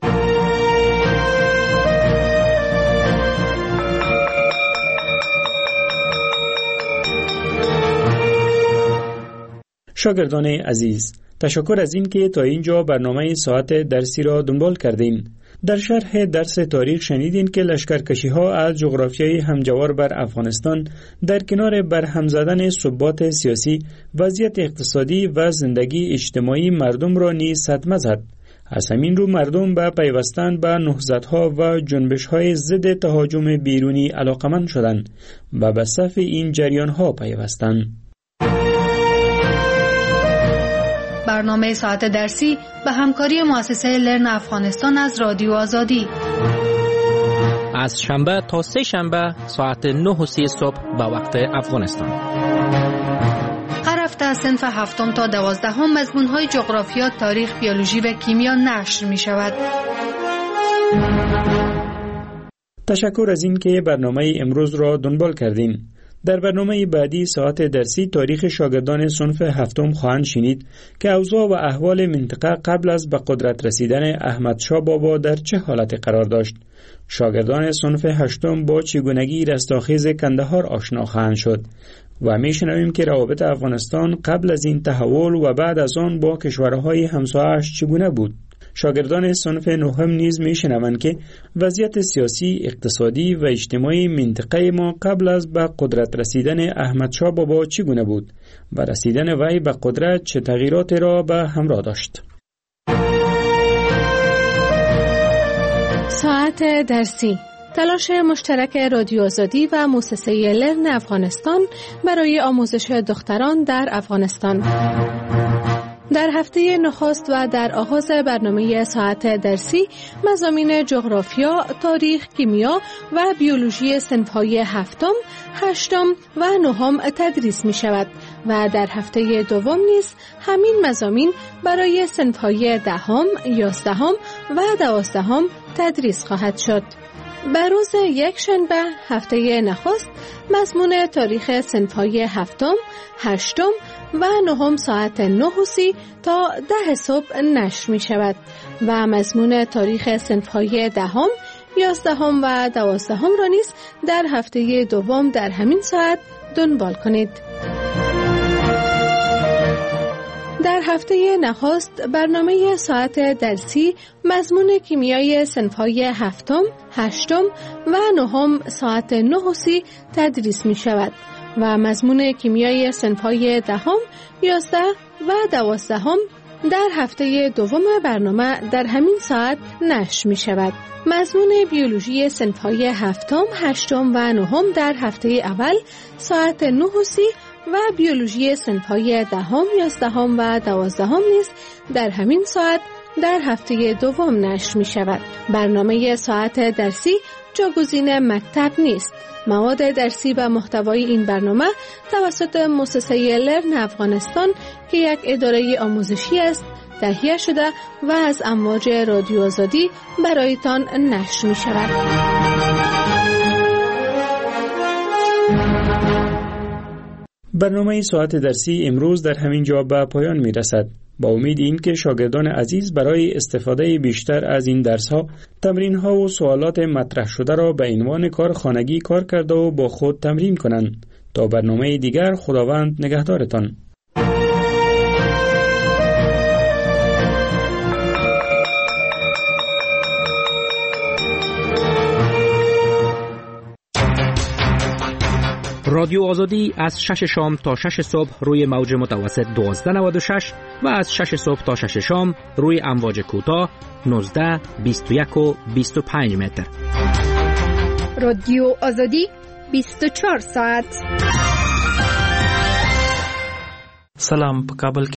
[SPEAKER 23] شاگردان عزیز، تشکر از این که تا اینجا برنامه ساعت درسی را دنبال کردین. در شرح درس تاریخ شنیدین که لشکرکشی‌ها از جغرافیای همجوار بر افغانستان در کنار برهم زدن ثبات سیاسی، وضعیت اقتصادی و زندگی اجتماعی مردم را نیز صدمه زد. از همین رو مردم به پیوستن به نهضت‌ها و جنبش‌های ضد تهاجم بیرونی علاقمند شدند و به صف این جریان‌ها پیوستند.
[SPEAKER 22] برنامه ساعت درسی به همکاری مؤسسه لرن افغانستان از رادیو آزادی
[SPEAKER 6] از شنبه تا 3 شنبه ساعت 9:30 صبح به وقت افغانستان.
[SPEAKER 22] هر هفته از صنف 7 تا 12 مضمون‌های جغرافیا، تاریخ، بیولوژی و کیمیا نشر می‌شود.
[SPEAKER 23] تشکر از این که برنامه امروز را دنبال کردین. در برنامه بعدی ساعت درسی تاریخ شاگردان صنف 7 خواهند شنید که اوضاع و احوال منطقه قبل از به قدرت رسیدن احمد شاه بابا در چه حالتی قرار داشت. شاگردان صنف 8 با چگونگی رستاخیز کندهار آشنا خواهند شد و میشنویم که روابط افغانستان قبل از این تحول و بعد از آن با کشورهای همسایه‌اش چگونه بود. شاگردان صنف 9 نیز میشنوند که وضعیت سیاسی، اقتصادی و اجتماعی منطقه ما قبل از به قدرت رسیدن احمد شاه بابا چگونه بود و رسیدن وی به قدرت چه تغییرات را به همراه داشت.
[SPEAKER 22] ساعت درسی، تلاش مشترک رادیو آزادی و مؤسسه لرن افغانستان برای آموزش دختران در افغانستان. در هفته نخست و در آغاز برنامه ساعت درسی مضامین جغرافیا، تاریخ، کیمیا و بیولوژی صنف‌های هفتم، هشتم و نهم تدریس می شود و در هفته دوم نیز همین مضامین برای صنف‌های دهم، یازدهم و دوازدهم تدریس خواهد شد. بر روز یکشنبه هفته نخست مضمون تاریخ صنف‌های هفتم، هشتم و نهم ساعت 9:30 تا 10 صبح نشر می شود و مضمون تاریخ صنف‌های دهم، یازدهم و دوازدهم را نیز در هفته دوم در همین ساعت دنبال کنید. در هفته نخست برنامه ساعت درسی مضمون کیمیای صنف‌های هفتم، هشتم و نهم ساعت 9:30 تدریس می شود و مضمون کیمیای صنف‌های دهم، 11 و 12 در هفته دوم برنامه در همین ساعت نشر می شود. مضمون بیولوژی صنف‌های هفتم، هشتم و نهم در هفته اول ساعت 9:30 و بیولوژی صنف‌های دهم، 11 و 12 نیز در همین ساعت در هفته دوم نشر می شود. برنامه ساعت درسی جاگزین مکتب نیست. مواد درسی و محتوای این برنامه توسط مؤسسه لرن افغانستان که یک اداره آموزشی است تهیه شده و از امواج رادیو آزادی برایتان نشر می شود.
[SPEAKER 23] برنامه ساعت درسی امروز در همین جا به پایان می رسد. با امید این که شاگردان عزیز برای استفاده بیشتر از این درس‌ها تمرین‌ها و سوالات مطرح شده را به عنوان کار خانگی کار کرده و با خود تمرین کنند. تا برنامه دیگر خداوند نگهدارتان.
[SPEAKER 6] رادیو آزادی از 6 شام تا 6 صبح روی موج متوسط 1296 و از 6 صبح تا 6 شام روی امواج کوتاه 19، 21 و 25 متر.
[SPEAKER 20] رادیو آزادی 24 ساعت.
[SPEAKER 3] سلام، په کابل